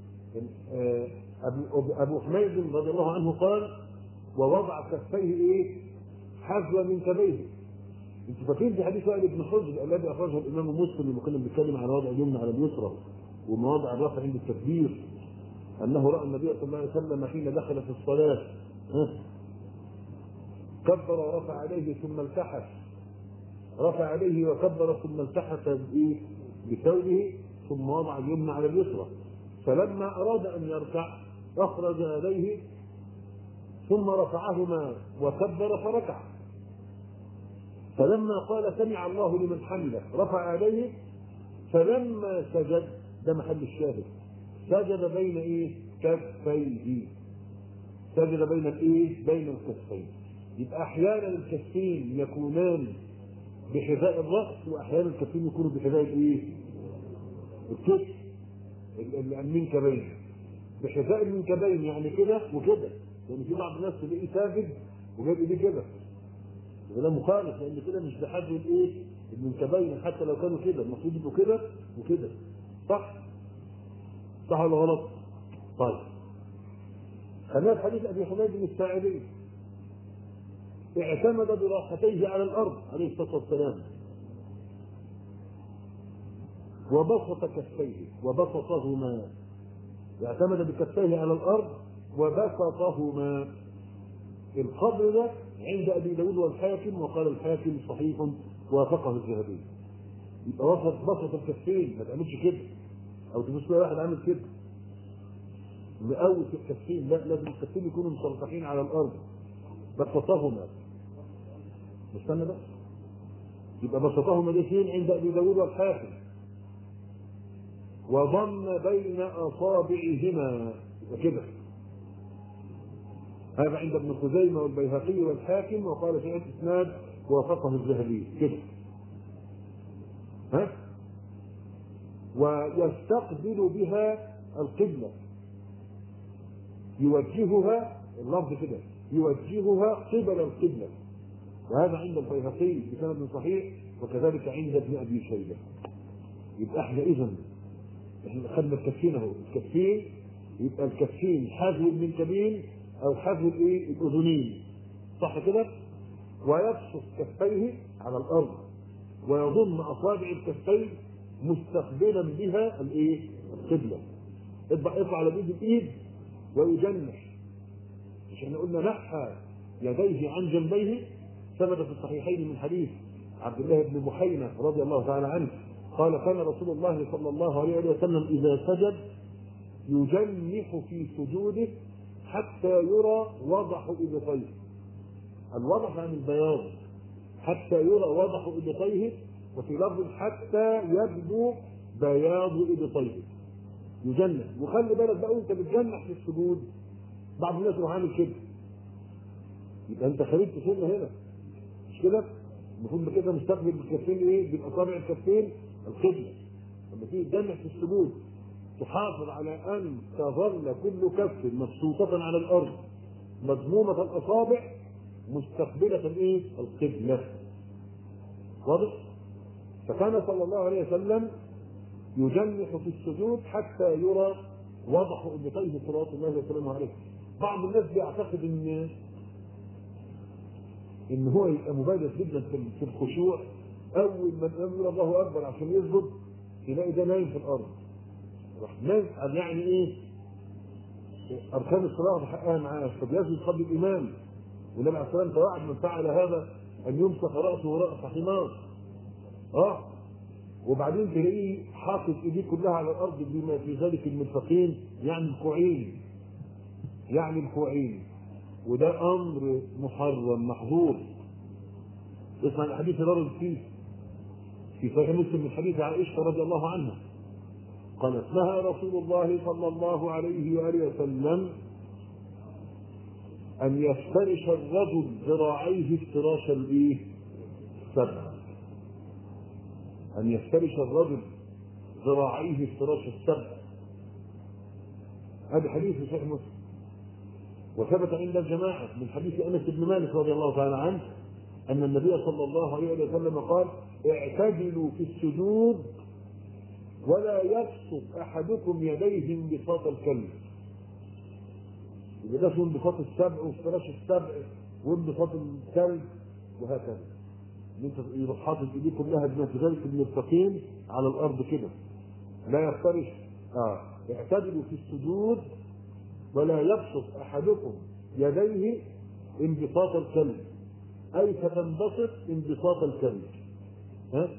S2: ابو حميد رضي الله عنه قال: ووضع كفيه ايه؟ حذو منكبيه. انتوا فاكرين في حديث وائل بن حجر الذي اخرجه الامام مسلم لما كنا بنتكلم على وضع اليمنى على اليسرى ومواضع الرفع عند التكبير، انه راى النبي صلى الله عليه وسلم حين دخل في الصلاه كبر ورفع عليه ثم التحف، رفع عليه وكبر ثم التحف بايه؟ بثوبه، ثم وضع اليمنى على اليسرى. فلما اراد ان يركع اخرج يديه ثم رفعهما وكبر فركع. فلما قال سمع الله لمن حمده رفع يديه. فلما سجد، ده محل الشاهد، سجد بين ايه؟ كفيه. سجد بين الايه؟ بين الكفين. يبقى احيانا الكفين يكونان بحذاء الراس، واحيانا الكفين يكونوا بحذاء الايه؟ الكتف. المنكبين بحذاء المنكبين يعني كده وكده، لان في بعض الناس تلاقيه ساجد وجايب ايديه كده، وده مخالف، لان كده مش بحد الايه المنكبين، حتى لو كانوا كده المفروض يبقوا كده وكده. صح؟ صح ولا غلط؟ طيب خلينا في حديث ابي حميد الساعدي، اعتمد براحتيه على الارض عليه الصلاه والسلام وبسط كفيه وبسطهما، اعتمد بكفيه على الارض وبسطهما. القبر ده عند ابي داود والحاكم، وقال الحاكم صحيح وافقه الذهبي. يبقى وسط بسط الكفين، ما تعملش كده او تبص واحد عامل كده مقوس الكفين، لا، لازم الكفين يكونوا مسلطحين على الارض. بسطهما، استنى بقى، يبقى بسطهما دي فين؟ عند ابي داود والحاكم. وضم بين اصابعهما، يبقى كده. هذا عند ابن خزيمه والبيهقي والحاكم، وقال في الاسناد وافقه الذهبي كده. ها؟ ويستقبل بها القبله، يوجهها، اللفظ كده، يوجهها قبل القبله، وهذا عند البيهقي بسند صحيح، وكذلك عند ابن ابي شيبه. يبقى احنا اذا احنا اخذنا الكفين اهو، الكفين يبقى الكفين حذو المنكبين او حذو الايه الاذنين، صح كده؟ ويبسط كفيه على الارض ويضم اصابع الكفين مستقبلا بها الايه القبله. اطلع اطلع على بايد الايد ويجنح، مش احنا قلنا نحى يديه عن جنبيه؟ ثبت في الصحيحين من حديث عبد الله بن بحينه رضي الله تعالى عنه قال كان رسول الله صلى الله عليه وسلم اذا سجد يجنح في سجوده حتى يرى وضح ابطيه. الوضح عن البياض، حتى يرى وضح ابطيه، وفي لفظ حتى يبدو بياض ابطيه. يجنح، وخلي بالك بقى وانت بتجنح في السجود بعض الناس يروح عامل كده، يبقى انت خليت سنه هنا، مش كده؟ المفروض كده مستقبل بالكفين ايه؟ بالاصابع الكفين القبله. لما تيجي تجنح في السجود تحافظ على ان تظل كل كف مبسوطه على الارض مضمومه الاصابع مستقبله الايه؟ القبله. واضح؟ فكان صلى الله عليه وسلم يجنح في السجود حتى يرى وضح ابطيه صلوات الله وسلامه عليه. بعض الناس بيعتقد ان ان هو يبقى مبالغ جدا في الخشوع، اول ما يقول الله اكبر عشان يسجد تلاقي ده نايم في الارض، راح نايم. يعني ايه؟ اركان الصلاه بحقها معاه، فبيسجد قبل الامام، والنبي عليه الصلاه والسلام توعد من فعل هذا ان يمسح راسه راس حمار. اه وبعدين تلاقيه حاطط ايديه كلها على الارض بما في ذلك المرفقين، يعني الكوعين، يعني الكوعين، وده امر محرم محظور. اسمع الحديث اللي ورد فيه في صحيح مسلم من حديث عائشه رضي الله عنها قالت نهى رسول الله صلى الله عليه واله وسلم ان يفترش الرجل ذراعيه افتراش الايه؟ السبع. ان يفترش الرجل ذراعيه افتراش السبع. هذا حديث في صحيح مسلم، وثبت عند الجماعه من حديث انس بن مالك رضي الله تعالى عنه ان النبي صلى الله عليه وسلم قال اعتدلوا في السجود ولا يبسط احدكم يديه انبساط الكلب. يبقى ده اسمه انبساط السبع وافتراش السبع وانبساط الكلب وهكذا. ان انت يروح حاطط ايديه كلها بما في ذلك المرفقين على الارض كده، لا يفترش. اه اعتدلوا في السجود ولا يبسط احدكم يديه انبساط الكلب، اي فتنبسط انبساط الكلب. ها؟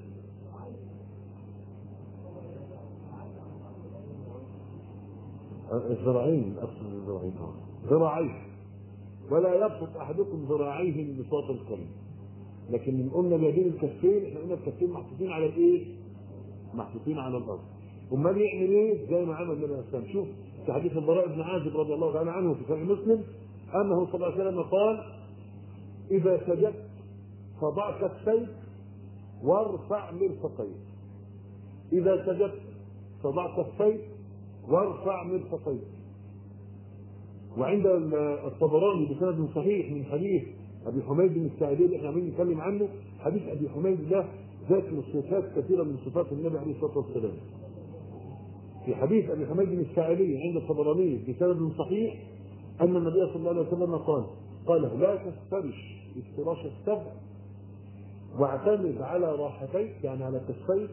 S2: الذراعين، اقصد الذراعين، ذراعيه، ولا يبسط احدكم ذراعيه انبساط الكلب. لكن من قلنا اليدين الكفين، احنا قلنا الكفين محطوطين على الايه؟ محطوطين على الارض. امال يعمل ايه؟ زي ما عمل النبي عليه الصلاه والسلام. شوف في حديث البراء بن عازب رضي الله تعالى عنه في صحيح مسلم انه صلى الله عليه وسلم قال اذا سجدت فضع كفيك وارفع مرفقيك. اذا سجدت فضع كفيك وارفع مرفقيك. وعند الطبراني بسند صحيح من حديث ابي حميد بن الساعدي اللي احنا عمالين نتكلم عنه. حديث ابي حميد ده ذكر صفات كثيره من صفات النبي عليه الصلاه والسلام. في حديث ابي حميد بن الساعدي عند الطبراني بسند صحيح ان النبي صلى الله عليه وسلم قال قال لا تفترش افتراش السبع واعتمد على راحتيك يعني على كفيك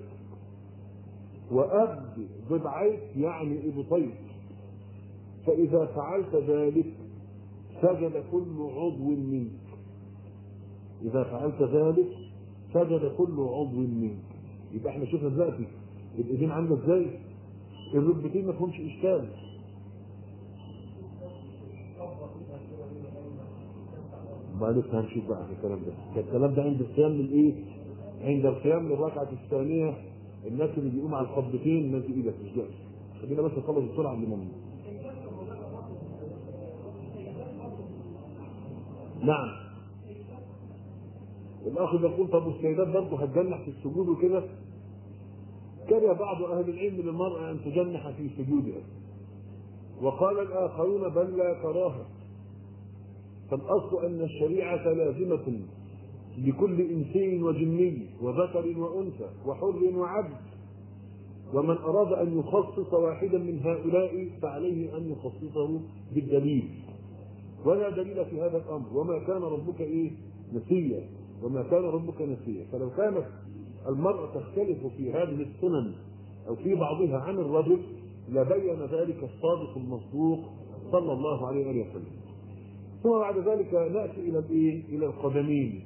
S2: وابد ضبعيك يعني ابطيك، فاذا فعلت ذلك سجد كل عضو منك. اذا فعلت ذلك سجد كل عضو منك. يبقى احنا شفنا دلوقتي الايدين عامله ازاي، الركبتين ما فيهمش اشكال. بعد كده هنشوف بقى الكلام ده. الكلام ده عند القيام للايه؟ عند القيام للركعه الثانيه الناس اللي بيقوموا على الخطبتين نازل ايدك مش جاهز. خلينا بس نخلص بسرعه قبل ما نمشي. نعم. الاخ يقول طب والسيدات برضه هتجنح في السجود وكده؟ كره بعض اهل العلم للمراه ان تجنح في سجودها، وقال الاخرون بل لا كراهه، فالاصل ان الشريعه لازمه لكل انسي وجني وذكر وانثى وحر وعبد، ومن اراد ان يخصص واحدا من هؤلاء فعليه ان يخصصه بالدليل، ولا دليل في هذا الامر. وما كان ربك ايه نسيا، وما كان ربك نسيا. فلو كانت المرأة تختلف في هذه السنن او في بعضها عن الرجل لبين ذلك الصادق المصدوق صلى الله عليه وسلم. ثم بعد ذلك ناتي الى الايه؟ الى القدمين.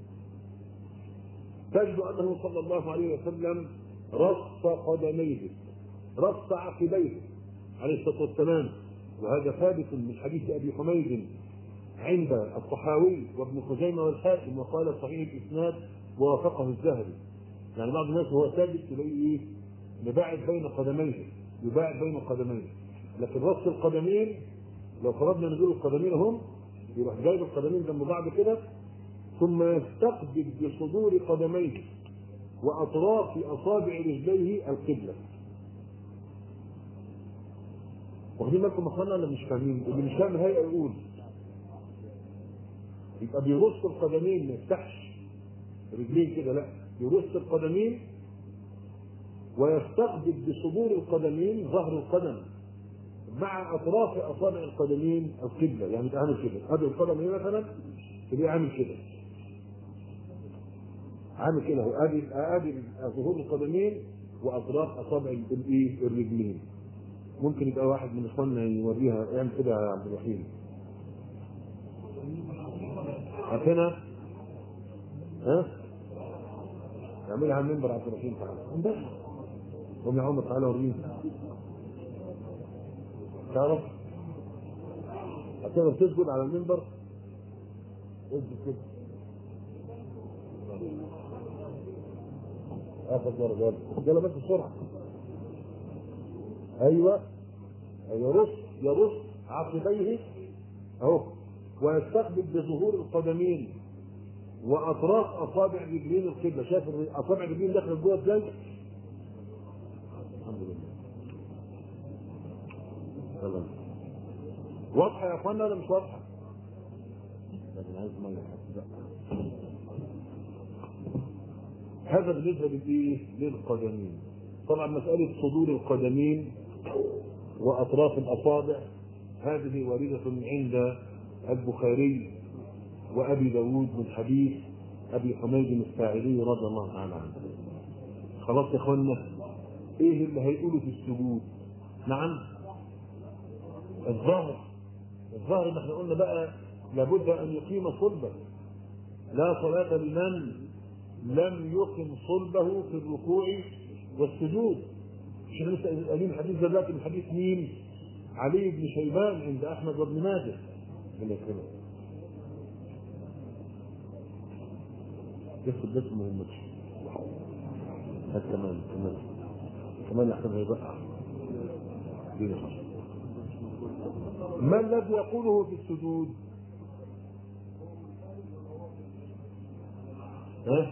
S2: تجد انه صلى الله عليه وسلم رص قدميه، رص عقبيه عليه الصلاه والسلام، وهذا ثابت من حديث ابي حميد عند الطحاوي وابن خزيمه والحاكم، وقال صحيح الاسناد ووافقه الذهبي. يعني بعض الناس هو ثابت تلاقيه ايه؟ يباعد بين قدميه، يباعد بين قدميه. لكن رص القدمين لو فرضنا نقول القدمين هم، يروح جايب القدمين جنب بعض كده، ثم يستقبل بصدور قدميه واطراف اصابع رجليه القبله. واخدين بالكم اخوانا ولا مش فاهمين؟ اللي مش فاهم هيئه يقول. يبقى بيرص القدمين، ما يفتحش رجلين كده، لا، يرص القدمين ويستقبل بصدور القدمين ظهر القدم مع اطراف اصابع القدمين القبله. يعني يبقى عامل كده، هذه القدم هنا مثلا تبقى عامل كده، عامل كده اهو، ادي ادي ظهور القدمين واطراف اصابع الايه الرجلين. ممكن يبقى واحد من اخواننا يوريها، اعمل كده يا عبد الرحيم. هنا ها اعملها على المنبر عبد الرحيم. تعالى قوم يا عمر، تعالى وريني. تعرف هتقدر تسجد على المنبر؟ اسجد كده اخذ درجات يلا بس بسرعه. ايوه يرص يرص عقبيه اهو، ويستقبل بظهور القدمين واطراف اصابع رجلين القبله. شايف اصابع الرجلين داخل جوه ازاي؟ الحمد لله. تمام. واضحه يا اخوانا ولا مش واضحه؟ لكن عايز ميه. هذا بالنسبه للايه؟ للقدمين. طبعا مساله صدور القدمين واطراف الاصابع هذه وارده عند البخاري وابي داود من حديث ابي حميد الساعدي رضي الله تعالى عنه. خلاص يا اخوانا، ايه اللي هيقوله في السجود؟ نعم الظهر. الظهر اللي احنا قلنا بقى لابد ان يقيم صلبه. لا صلاه لمن لم يقم صلبه في الركوع والسجود. مش احنا لسه قايلين الحديث ده دلوقتي من حديث مين؟ علي بن شيبان عند احمد وابن ماجه. من الكلام ياخد بس مهمتش. هات كمان كمان كمان احسن هيبقى ما الذي يقوله في السجود؟ ها؟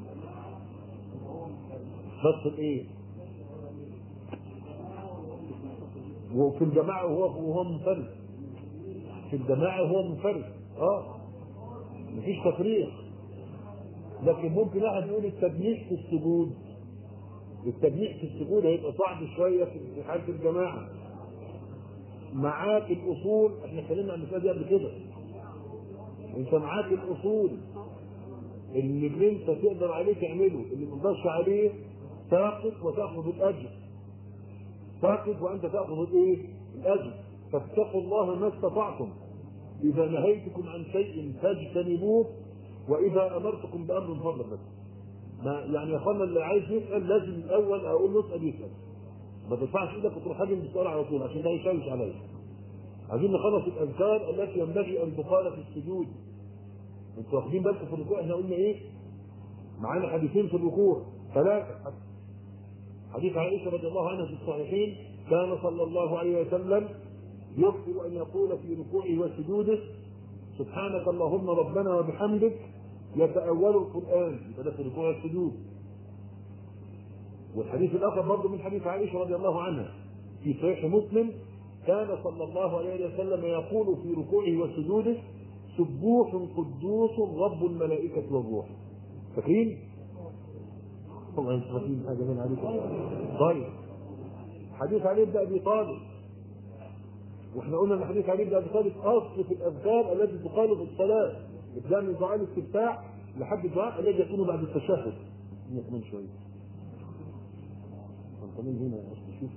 S2: بس الايه؟ وفي الجماعه وهو وهو منفرد في الجماعه وهو منفرد. اه مفيش تفريق. لكن ممكن واحد يقول التجميع في السجود، التجميع في السجود هيبقى صعب شويه في حاله الجماعه. معاك الاصول، احنا اتكلمنا عن المساله دي قبل كده. انت معاك الاصول اللي, اللي انت تقدر عليه تعمله، اللي ما تقدرش عليه تاخذ وتاخذ الاجر. تاخذ وانت تاخذ الايه؟ الاجر. فاتقوا الله ما استطعتم، اذا نهيتكم عن شيء فاجتنبوه، واذا امرتكم بامر فضل. بس ما يعني يا اخوانا اللي عايز يسال لازم الاول اقول له اسال يسال. ما ترفعش ايدك وتروح حاجه بالسؤال على طول عشان ده يشوش عليا. عايزين نخلص الاذكار التي ينبغي ان تقال في السجود. انتوا واخدين بالكم في الركوع احنا قلنا ايه؟ معانا حديثين في الركوع، ثلاثه. حديث عائشه رضي الله عنها في الصحيحين: كان صلى الله عليه وسلم يكثر ان يقول في ركوعه وسجوده: سبحانك اللهم ربنا وبحمدك، يتأول القرآن. يبقى ده في الركوع والسجود. والحديث الاخر برضه من حديث عائشه رضي الله عنها في صحيح مسلم: كان صلى الله عليه وسلم يقول في ركوعه وسجوده: سبوح قدوس رب الملائكه والروح. فاكرين؟ طبعا انتوا فاكرين حاجه من عليكم. طيب حديث علي بن ابي طالب، واحنا قلنا ان حديث علي بن ابي طالب اصل في الاذكار التي تقال في الصلاه، ابتداء من دعاء الاستفتاح لحد الدعاء الذي يكون بعد التشهد. كمان شويه كمان هنا يا شوف.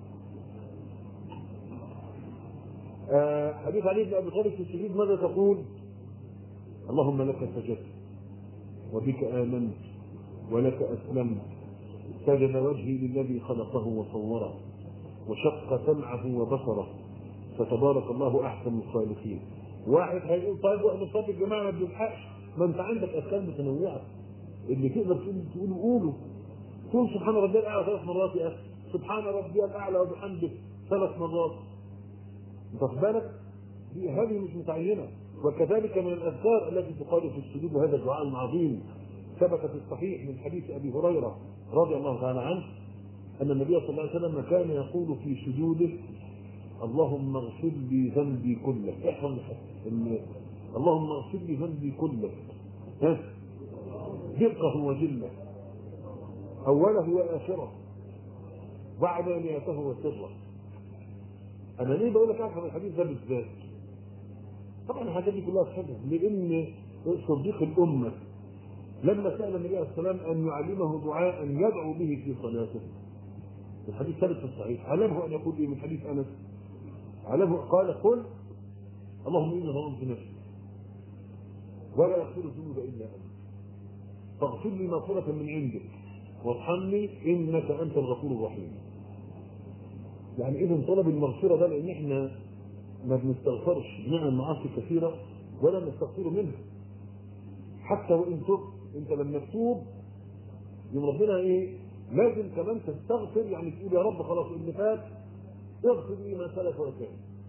S2: آه حديث علي بن ابي طالب في السجود ماذا تقول؟ اللهم لك سجدت وبك امنت ولك اسلمت، سجد وجهي للذي خلقه وصوره وشق سمعه وبصره، فتبارك الله احسن الخالقين. واحد هيقول طيب واحنا صلاه الجماعه ما بنلحقش. ما انت عندك اذكار متنوعه اللي تقدر تقول قوله. قول سبحان ربي الاعلى ثلاث مرات يا اخي، سبحان ربي الاعلى وبحمده ثلاث مرات. انت واخد بالك؟ دي هذه مش متعينه. وكذلك من الاذكار التي تقال في السجود، وهذا الدعاء العظيم ثبت في الصحيح من حديث ابي هريره رضي الله تعالى عنه ان النبي صلى الله عليه وسلم كان يقول في سجوده: اللهم اغفر لي ذنبي كله. احفظ اللهم اغفر لي ذنبي كله، ها دقه وجله، اوله واخره، وعلانيته وسره. انا ليه بقول لك احفظ الحديث ده بالذات؟ طبعا الحاجات دي كلها صحيحه، لان صديق الامه لما سال النبي عليه السلام ان يعلمه دعاء يدعو به في صلاته، الحديث ثابت في الصحيح، علمه ان يقول ايه من حديث انس؟ علمه قال: قل اللهم اني ظلمت نفسي ولا يغفر الذنوب الا انت، فاغفر لي مغفره من عندك وارحمني انك انت الغفور الرحيم. يعني اذا طلب المغفره ده لان احنا ما بنستغفرش، بنعمل معاصي كثيره ولا نستغفر منها. حتى وان تبت، انت لما تتوب يوم ربنا ايه؟ لازم كمان تستغفر، يعني تقول يا رب خلاص اللي فات اغفر لي ما سلف وكان،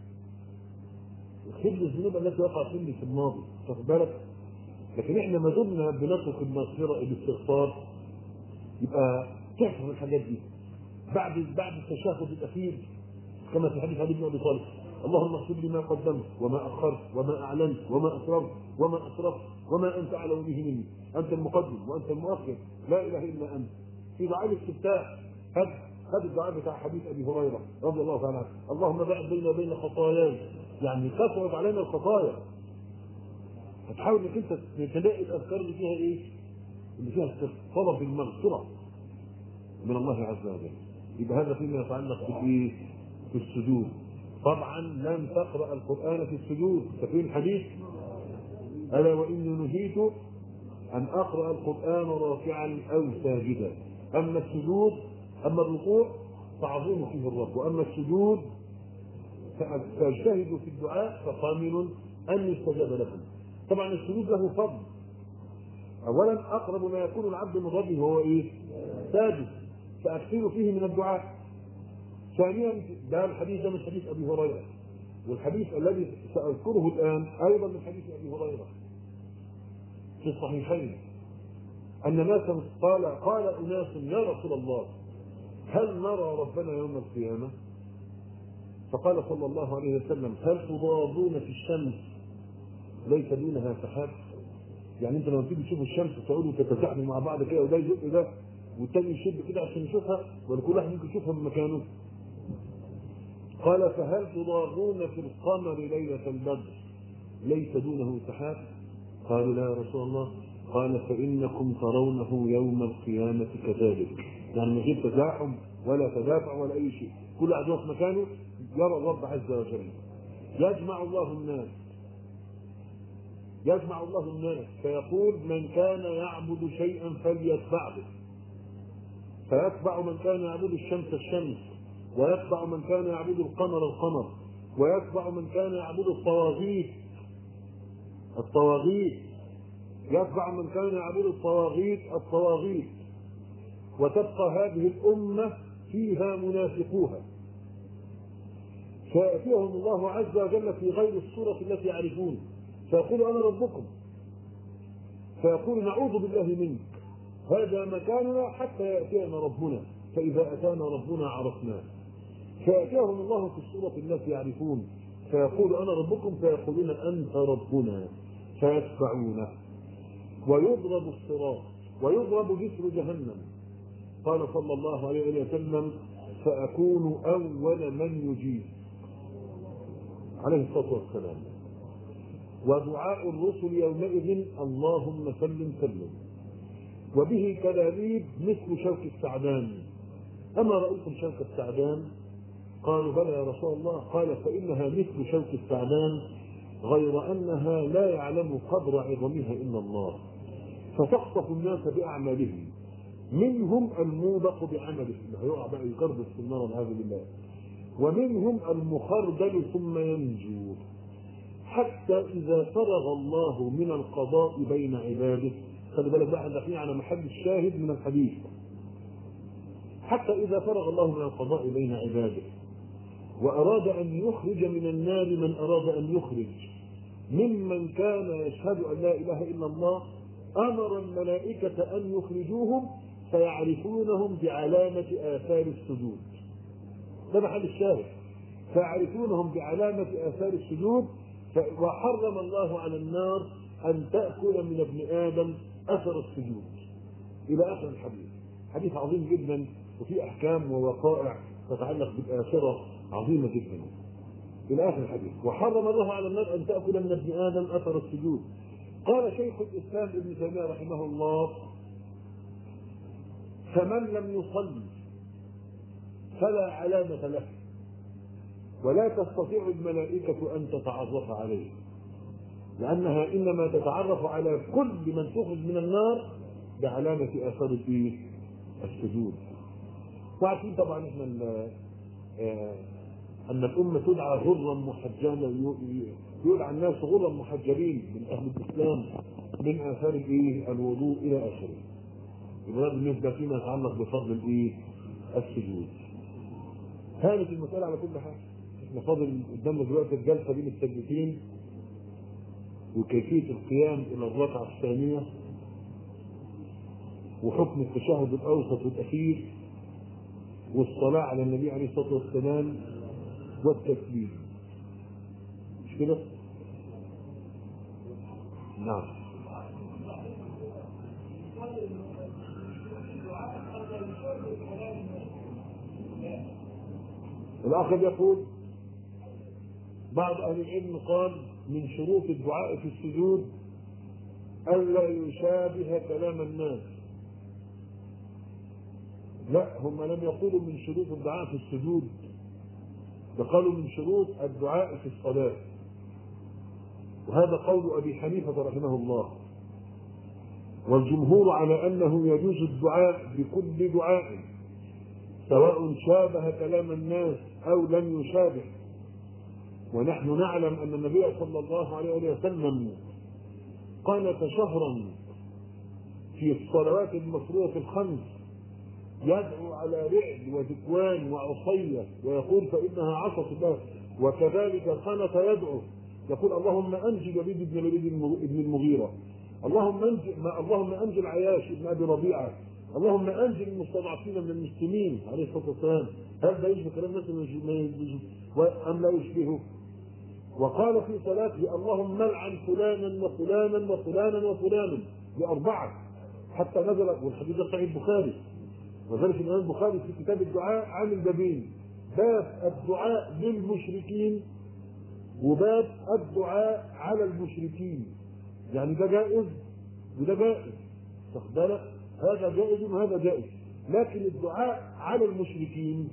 S2: اغفر لي الذنوب التي وقعت مني في الماضي. واخد بالك؟ لكن احنا ما دمنا بنترك المغفره الاستغفار، يبقى تحفظ الحاجات دي بعد بعد التشهد الاخير كما في حديث علي بن ابي طالب: اللهم اغفر لي ما قدمت وما اخرت وما اعلنت وما اسررت وما اسرفت وما انت اعلم به مني، انت المقدم وانت المؤخر، لا اله الا انت. في دعاء الاستفتاح هذا هذا الدعاء بتاع حديث ابي هريره رضي الله تعالى عنه: اللهم باعد بيني وبين خطاياي، يعني كثرت علينا الخطايا. هتحاول انك انت تلاقي الاذكار اللي فيها ايه؟ اللي فيها طلب المغفره من الله عز وجل. يبقى هذا فيما يتعلق بالايه؟ في السجود. طبعا لن تقرا القران في السجود، تكون حديث: الا واني نهيت ان اقرا القران راكعا او ساجدا. اما السجود، اما الركوع فاعظموا فيه الرب، واما السجود فاجتهدوا في الدعاء فقامل ان يستجاب لكم. طبعا السجود له فضل. اولا اقرب ما يكون العبد من ربه وهو ايه؟ ساجد، فاكثروا فيه من الدعاء. ثانيا ده الحديث ده من حديث ابي هريره، والحديث الذي ساذكره الان ايضا من حديث ابي هريره في الصحيحين ان ناسا قال قال اناس: يا رسول الله هل نرى ربنا يوم القيامه؟ فقال صلى الله عليه وسلم: هل تضادون في الشمس ليس دونها سحاب؟ يعني انت لما تيجي تشوف الشمس تقعدوا تتزاحموا مع بعض كده، وده يزق ده والتاني يشد كده عشان يشوفها، ولا كل واحد ممكن يشوفها من مكانه؟ قال: فهل تضاغون في القمر ليلة البدر ليس دونه سحاب؟ قالوا: لا يا رسول الله. قال: فإنكم ترونه يوم القيامة كذلك، يعني من غير تزاحم ولا تدافع ولا أي شيء، كل واحد في مكانه يرى الرب عز وجل. يجمع الله الناس يجمع الله الناس فيقول: من كان يعبد شيئا فليتبعه، فيتبع من كان يعبد الشمس الشمس، ويتبع من كان يعبد القمر القمر، ويتبع من كان يعبد الطواغيت الطواغيت يتبع من كان يعبد الطواغيت الطواغيت وتبقى هذه الأمة فيها منافقوها، فيأتيهم الله عز وجل في غير الصورة التي يعرفون، فيقول: أنا ربكم، فيقول: نعوذ بالله منك، هذا مكاننا حتى يأتينا ربنا، فإذا أتانا ربنا عرفناه، فيأتيهم الله في الصورة التي يعرفون، فيقول: أنا ربكم، فيقولون: أنت ربنا، فيتبعونه، ويضرب الصراط ويضرب جسر جهنم. قال صلى الله عليه وسلم: فأكون أول من يجيب، عليه الصلاة والسلام. ودعاء الرسل يومئذ: اللهم سلم سلم. وبه كلاليب مثل شوك السعدان. أما رأيتم شوك السعدان؟ قالوا: بلى يا رسول الله. قال: فإنها مثل شوك السعدان، غير أنها لا يعلم قدر عظمها إلا الله، فتخطف الناس بأعمالهم، منهم الموبق بعمله، اللي هيقع بقى يكربس في النار والعياذ بالله، ومنهم المخردل ثم ينجو، حتى إذا فرغ الله من القضاء بين عباده. خلي بالك بقى، احنا داخلين على محل الشاهد من الحديث. حتى إذا فرغ الله من القضاء بين عباده وأراد أن يخرج من النار من أراد أن يخرج ممن كان يشهد أن لا إله إلا الله، أمر الملائكة أن يخرجوهم فيعرفونهم بعلامة آثار السجود. ده محل الشاهد، فيعرفونهم بعلامة آثار السجود. وحرم الله على النار أن تأكل من ابن آدم أثر السجود، إلى آخر الحديث. حديث عظيم جدا، وفي أحكام ووقائع تتعلق بالآخرة عظيمة جدا، إلى آخر الحديث. وحرم الله على النار أن تأكل من ابن آدم أثر السجود. قال شيخ الإسلام ابن تيمية رحمه الله: فمن لم يصلي فلا علامة له، ولا تستطيع الملائكة أن تتعرف عليه، لأنها إنما تتعرف على كل من تخرج من النار بعلامة آثار السجود. وعارفين طبعا احنا أن الأمة تدعى غرا محجلة، يدعى الناس غرا محجلين من أهل الإسلام من آثار الوضوء إلى آخره. يبقى بالنسبة فيما يتعلق بفضل الإيه؟ السجود. هانت المسألة على كل حال. احنا فاضل قدامنا دلوقتي الجلسة بين السجدتين وكيفية القيام إلى الركعة الثانية وحكم التشهد الأوسط والأخير والصلاة على النبي عليه الصلاة والسلام والتسليم، مش كده؟ نعم. الآخر يقول: بعض أهل العلم قال من شروط الدعاء في السجود ألا يشابه كلام الناس. لا، هم لم يقولوا من شروط الدعاء في السجود، قالوا من شروط الدعاء في الصلاة، وهذا قول أبي حنيفة رحمه الله. والجمهور على أنه يجوز الدعاء بكل دعاء سواء شابه كلام الناس أو لم يشابه. ونحن نعلم أن النبي صلى الله عليه وسلم قال شهرا في الصلوات المفروضة الخمس يدعو على رعد وذكوان وعصية ويقول فإنها عصت الله، وكذلك قنت يدعو يقول: اللهم أنجل وليد بن وليد بن المغيرة، اللهم أنجل اللهم أنجل عياش بن أبي ربيعة، اللهم انزل المستضعفين من المسلمين عليه الصلاه والسلام. هل ده يشبه كلام الناس ام لا يشبهه؟ وقال في صلاته اللهم العن فلانا وفلانا وفلانا وفلانا بأربعة حتى نزل، والحديث ده صحيح البخاري. وذلك الإمام البخاري في كتاب الدعاء عامل بابين: باب الدعاء للمشركين وباب الدعاء على المشركين. يعني ده جائز وده جائز، واخد بالك؟ هذا جائز وهذا جائز. لكن الدعاء على المشركين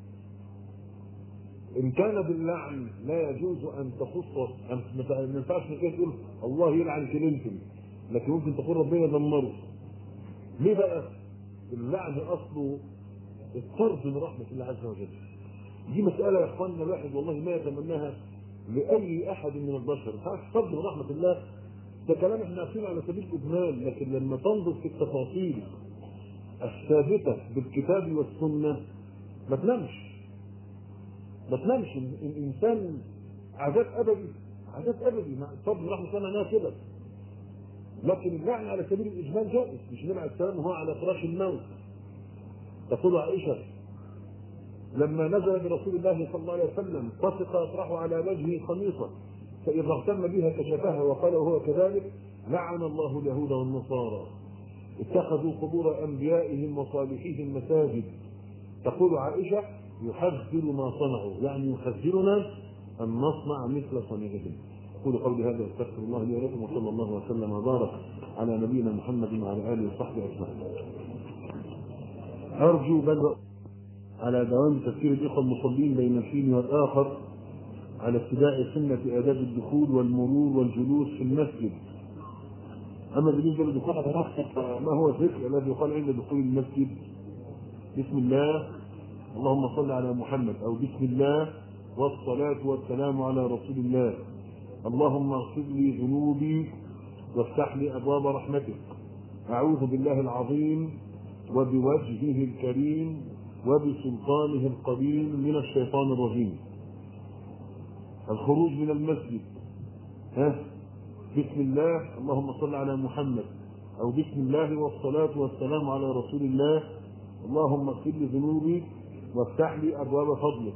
S2: إن كان باللعن لا يجوز أن تخص، ما ينفعش انك تقول الله يلعن كلينتون، لكن ممكن تقول ربنا يدمره. ليه بقى؟ اللعن أصله الطرد من رحمة الله عز وجل. دي مسألة يا إخواننا الواحد والله ما يتمناها لأي أحد من البشر. الطرد من رحمة الله ده كلام احنا عارفينه على سبيل الإجمال، لكن لما تنظر في التفاصيل الثابتة بالكتاب والسنة ما تنامش. ما تنامش. الانسان عذاب ابدي، عذاب ابدي. طب رحمه الله معناها كده. لكن اللعن على سبيل الاجمال جائز. مش النبي عليه السلام وهو على فراش الموت تقول عائشه لما نزل برسول الله صلى الله عليه وسلم طفق يطرح على وجهه خميصه فاذا اغتم بها كشفها وقال وهو كذلك لعن الله اليهود والنصارى اتخذوا قبور انبيائهم وصالحيهم مساجد. تقول عائشه يحذر ما صنعوا، يعني يحذرنا ان نصنع مثل صنيعهم. اقول قولي هذا واستغفر الله لي ولكم، وصلى الله وسلم وبارك على نبينا محمد وعلى اله وصحبه اجمعين. ارجو بل على دوام تفكير الاخوه المصلين بين الحين والاخر على ابتداء سنه اداب الدخول والمرور والجلوس في المسجد. اما بالنسبه للدخول ما هو الذكر الذي يقال عند دخول المسجد؟ بسم الله اللهم صل على محمد، او بسم الله والصلاة والسلام على رسول الله. اللهم اغفر لي ذنوبي وافتح لي ابواب رحمتك. اعوذ بالله العظيم وبوجهه الكريم وبسلطانه القديم من الشيطان الرجيم. الخروج من المسجد ها بسم الله اللهم صل على محمد، او بسم الله والصلاة والسلام على رسول الله. اللهم اغفر لي ذنوبي وافتح لي ابواب فضلك.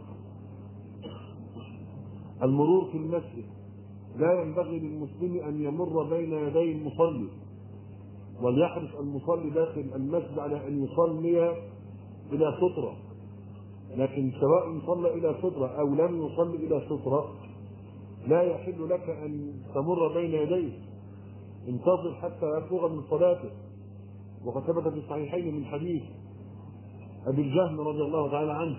S2: المرور في المسجد لا ينبغي للمسلم ان يمر بين يدي المصلي، وليحرص المصلي داخل المسجد على ان يصلي الى ستره. لكن سواء صلى الى ستره او لم يصلي الى ستره لا يحل لك ان تمر بين يديه. انتظر حتى يفرغ من صلاته. وقد ثبت في الصحيحين من حديث ابي الجهم رضي الله تعالى عنه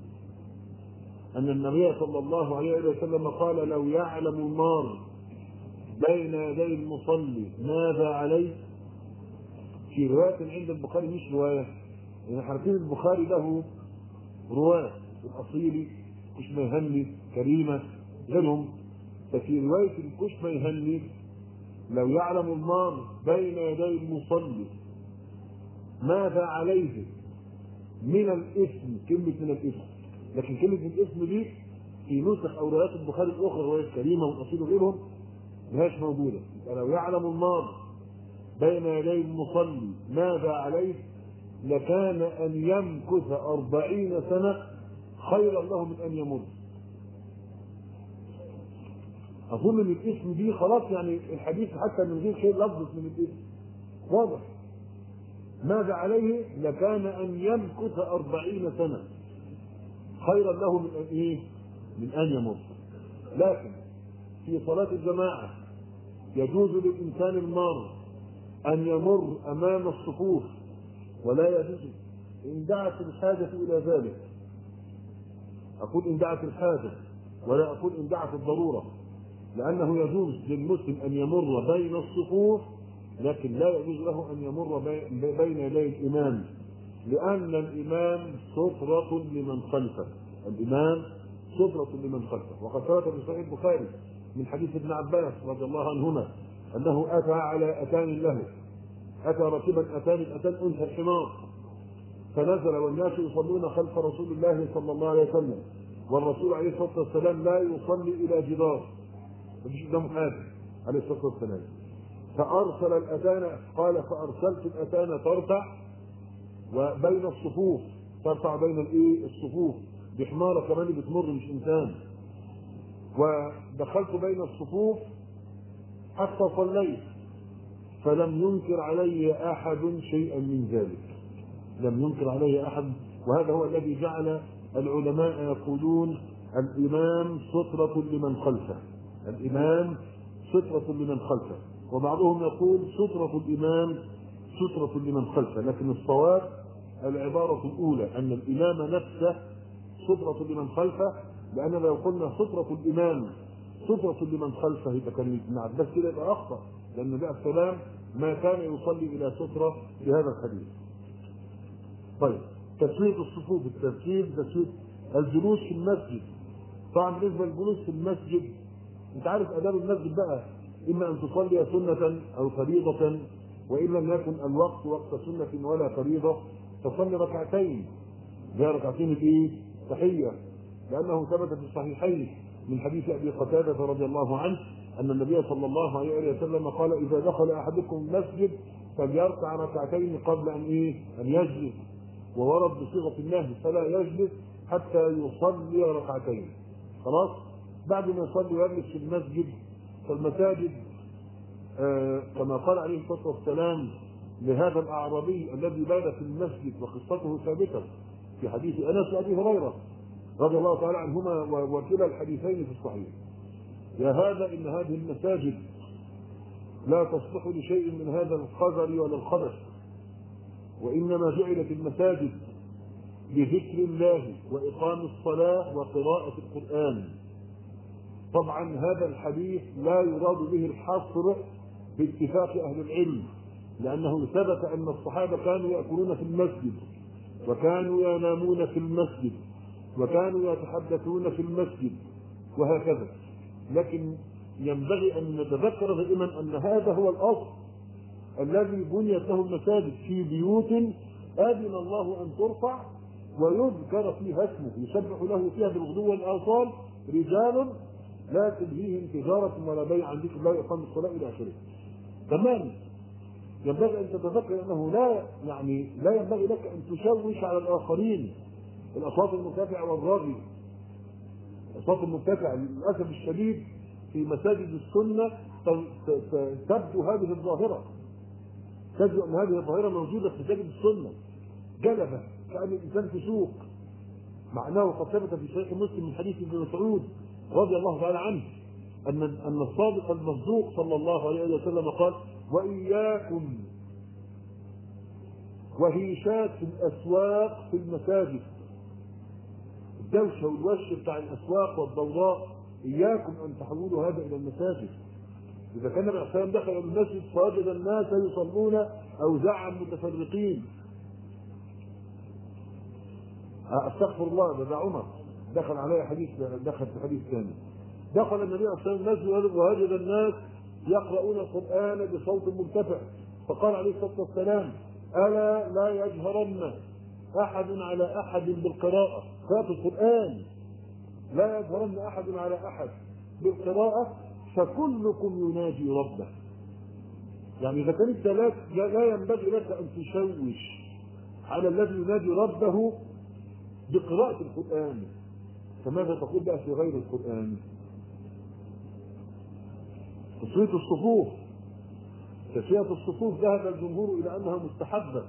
S2: ان النبي صلى الله عليه وسلم قال لو يعلم المار بين يدي المصلي ماذا عليه. في روايه عند البخاري، مش روايه يعني حرفين البخاري له رواه الاصيلي كشميهني كريمه غيرهم. ففي روايه الكشميهني لو يعلم المار بين يدي المصلي ماذا عليه من الاثم، كلمه من الاثم، لكن كلمه الاثم دي في نسخ او روايات البخاري الاخرى روايه كريمه والاصيل وغيرهم ماهيش موجوده. لو يعلم النار بين يدي المصلي ماذا عليه لكان ان يمكث أربعين سنه خيرا له من ان يمر. اظن ان الاسم دي خلاص يعني الحديث حتى من غير شيء لفظ من الاسم واضح. ماذا عليه لكان ان يمكث أربعين سنه خيرا له من ان ايه؟ من ان يمر. لكن في صلاة الجماعة يجوز للإنسان المار أن يمر أمام الصفوف، ولا يجوز إن دعت الحاجة إلى ذلك. أقول إن دعت الحاجة ولا أقول إن دعت الضرورة، لأنه يجوز للمسلم أن يمر بين الصفوف، لكن لا يجوز له أن يمر بين يدي الإمام، لأن الإمام سترة لمن خلفه. الإمام سترة لمن خلفه. وقد ثبت في صحيح البخاري من حديث ابن عباس رضي الله عنهما أنه أتى على أتان له، أتى راكبا أتان، الأتان أنثى الحمار، فنزل والناس يصلون خلف رسول الله صلى الله عليه وسلم، والرسول عليه الصلاة والسلام لا يصلي إلى جدار، مفيش قدامه حاجة عليه الصلاة والسلام. فأرسل الأتان، قال فأرسلت الأتان ترتع وبين الصفوف، ترفع بين الايه الصفوف بحماره كمان بتمر مش انسان. ودخلت بين الصفوف حتى صليت فلم ينكر علي احد شيئا من ذلك، لم ينكر علي احد. وهذا هو الذي جعل العلماء يقولون الامام سترة لمن خلفه، الامام سترة لمن خلفه، وبعضهم يقول سترة الامام سترة لمن خلفه، لكن الصواب العبارة الاولى ان الامام نفسه سترة لمن خلفه، لاننا لو قلنا سترة الامام سترة لمن خلفه يبقى كان ابن عباس كده يبقى اخطا، لان النبي عليه السلام ما كان يصلي الى سترة في هذا الحديث. طيب تسوية الصفوف، الترتيب، تسوية الجلوس في المسجد. طبعا بالنسبة للجلوس في المسجد انت عارف اداب المسجد بقى، اما ان تصلي سنة او فريضة، وان لم يكن الوقت وقت سنة ولا فريضة تصلي ركعتين، هي ركعتين الايه؟ تحية، لانه ثبت في الصحيحين من حديث ابي قتادة رضي الله عنه ان النبي صلى الله عليه وسلم قال اذا دخل احدكم المسجد فليركع ركعتين قبل ان ايه؟ ان يجلس، وورد بصيغه النهي فلا يجلس حتى يصلي ركعتين. خلاص؟ بعد ما يصلي ويجلس في المسجد، فالمساجد آه كما قال عليه الصلاه والسلام لهذا الاعرابي الذي بات في المسجد وقصته ثابته في حديث انس وابي هريره رضي الله تعالى عنهما وكلا الحديثين في الصحيح: يا هذا ان هذه المساجد لا تصلح لشيء من هذا القذر ولا الخبث، وانما جعلت المساجد لذكر الله واقام الصلاه وقراءه القران. طبعا هذا الحديث لا يراد به الحصر باتفاق اهل العلم، لانه ثبت ان الصحابه كانوا ياكلون في المسجد وكانوا ينامون في المسجد وكانوا يتحدثون في المسجد وهكذا، لكن ينبغي ان نتذكر دائما ان هذا هو الاصل الذي بنيت له المساجد، في بيوت اذن الله ان ترفع ويذكر فيها اسمه يسبح له فيها بالغدو والاصال رجال لا تلهيهم تجاره ولا بيع عن ذكر الله واقام الصلاه الى اخره. كمان ينبغي ان تتذكر انه لا يعني لا ينبغي لك ان تشوش على الاخرين الاصوات المرتفعه والراغيه. الاصوات المرتفعه للاسف الشديد في مساجد السنه تبدو هذه الظاهره، تبدو ان هذه الظاهره موجوده في مساجد السنه جلبه كان الانسان في سوق، معناه قد ثبت في صحيح مسلم من حديث ابن مسعود رضي الله تعالى عنه ان ان الصادق المصدوق صلى الله عليه وسلم قال: واياكم وهيشات في الاسواق في المساجد، الدوشه والوش بتاع الاسواق والضوضاء، اياكم ان تحولوا هذا الى المساجد. اذا كان النبي صلى الله عليه وسلم دخل المسجد فوجد الناس يصلون اوزاعا متفرقين، استغفر الله، ده عمر دخل عليه حديث، دخل في حديث ثاني، دخل النبي صلى الله عليه وسلم المسجد ووجد الناس يقرؤون القران بصوت مرتفع، فقال عليه الصلاه والسلام: الا لا يجهرن احد على احد بالقراءه، قراءه القران، لا يجهرن احد على احد بالقراءه فكلكم يناجي ربه. يعني اذا كانت لا لا ينبغي لك ان تشوش على الذي يناجي ربه بقراءة القرآن، فماذا تقول بقى في غير القرآن؟ تسوية الصفوف، تسوية الصفوف ذهب الجمهور إلى أنها مستحبة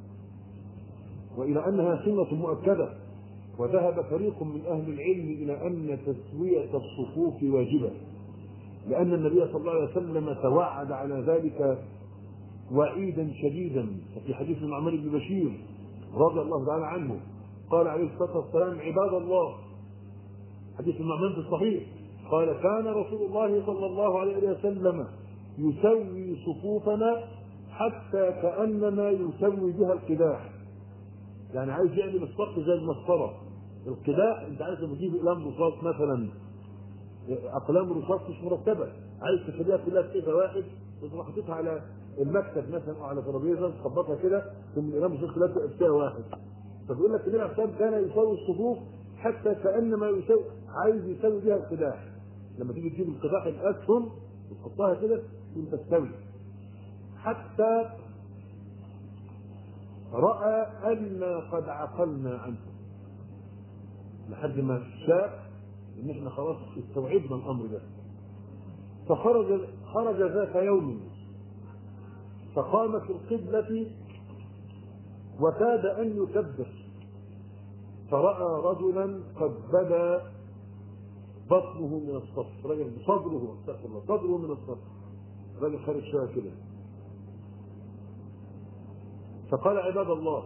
S2: وإلى أنها سنة مؤكدة، وذهب فريق من أهل العلم إلى أن تسوية الصفوف واجبة، لأن النبي صلى الله عليه وسلم توعد على ذلك وعيدا شديدا. وفي حديث النعمان بن بشير رضي الله تعالى عنه قال عليه الصلاة والسلام: عباد الله، حديث النعمان في الصحيح، قال: كان رسول الله صلى الله عليه وسلم يسوي صفوفنا حتى كأنما يسوي بها القداح. يعني عايز يعمل الصف زي المسطرة. القداح انت عايز لما تجيب اقلام رصاص مثلا، اقلام رصاص مش مرتبه، عايز تخليها كلها في كده واحد وتروح حاططها على المكتب مثلا او على ترابيزه تخبطها كده ثم الاقلام الرصاص كلها تبقى في واحد. فبيقول لك النبي عليه الصلاه والسلام كان يسوي الصفوف حتى كانما يسوي، عايز يسوي بها القداح. لما تيجي تجيب القداح الاسهم وتحطها كده ثم تستوي، حتى رأى أن قد عقلنا عنه، لحد ما شاف ان احنا خلاص استوعبنا الامر ده. فخرج خرج ذات يوم فقام في القبلة وكاد ان يكبر، فرأى رجلا قد بدا بطنه من الصف، رجل صدره استغفر الله صدره من الصف، رجل خارج شويه كده. فقال عباد الله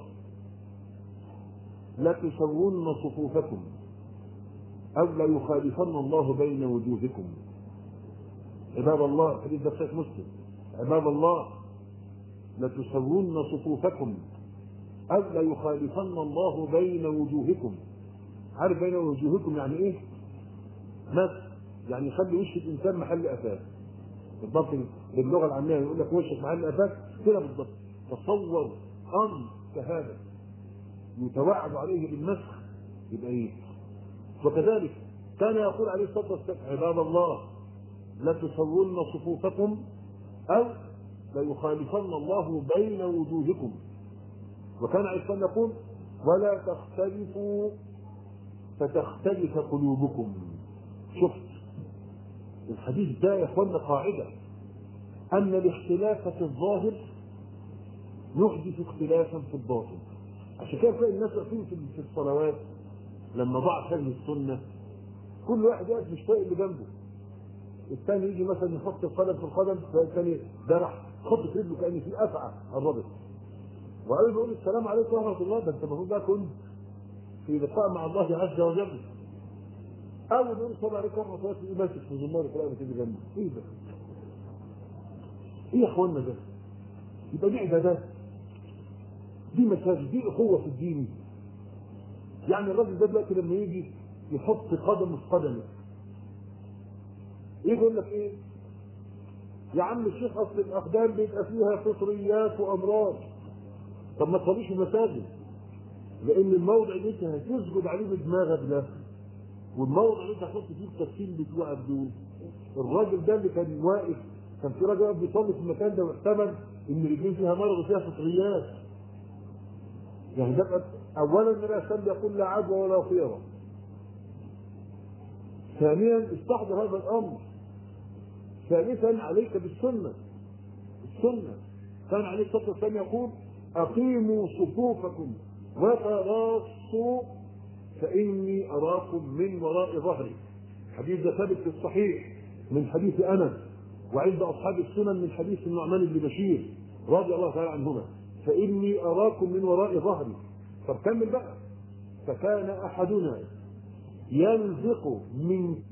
S2: لا تسوون صفوفكم أو لا يخالفن الله بين وجوهكم. عباد الله، حديث ده صحيح مسلم، عباد الله لا تسوون صفوفكم أو لا يخالفن الله بين وجوهكم. عارف بين وجوهكم يعني إيه؟ مثل يعني يخلي وش الإنسان محل قفاه بالضبط، باللغة العامية يقول لك وشك محل قفاك كده بالضبط. تصور أمر كهذا يتوعد عليه بالمسخ يبقى إيه؟ وكذلك كان يقول عليه الصلاة والسلام عباد الله لا تسوون صفوفكم أو لا يخالفن الله بين وجوهكم. وكان عليه الصلاة والسلام يقول ولا تختلفوا فتختلف قلوبكم. شفت الحديث ده يا اخوانا قاعدة أن الاختلاف في الظاهر يحدث اختلافا في الباطن. عشان كده تلاقي الناس واقفين في الصلوات لما ضاعت هذه السنة كل واحد قاعد مش طايق اللي جنبه، الثاني يجي مثلا يحط القدم في القدم الثاني ده راح خط رجله كأن في أفعى قربت، وقال بيقول السلام عليكم ورحمة الله، ده انت المفروض بقى كنت في لقاء مع الله عز وجل. أول يقول السلام عليكم ورحمة الله تلاقيه ماسك في زمار القرآن كده جنبه. إيه ده؟ إيه يا إخوانا ده؟ يبقى دي عبادات، دي مساجد، دي أخوة في الدين. يعني الراجل ده دلوقتي لما يجي يحط قدمه في قدمه يجي يقول لك ايه؟ يا عم الشيخ اصل الاقدام بيبقى فيها فطريات وامراض. طب ما تصليش المساجد، لان الموضع اللي انت هتسجد عليه بدماغك ده والموضع اللي انت هتحط فيه التفصيل بتوعك دول، الراجل ده اللي كان واقف كان في راجل بيصلي في المكان ده واحتمل ان رجليه فيها مرض وفيها فطريات. يعني ده اولا النبي صلى الله عليه وسلم يقول لا عدوى ولا خيره. ثانيا استحضر هذا الامر. ثالثا عليك بالسنه. السنه كان عليه الصلاه والسلام يقول اقيموا صفوفكم وتراصوا فاني اراكم من وراء ظهري. الحديث ده ثابت في الصحيح من حديث انس وعند اصحاب السنن من حديث النعمان بن بشير رضي الله تعالى عنهما، فاني اراكم من وراء ظهري. طب كمل بقى. فكان احدنا ينزق من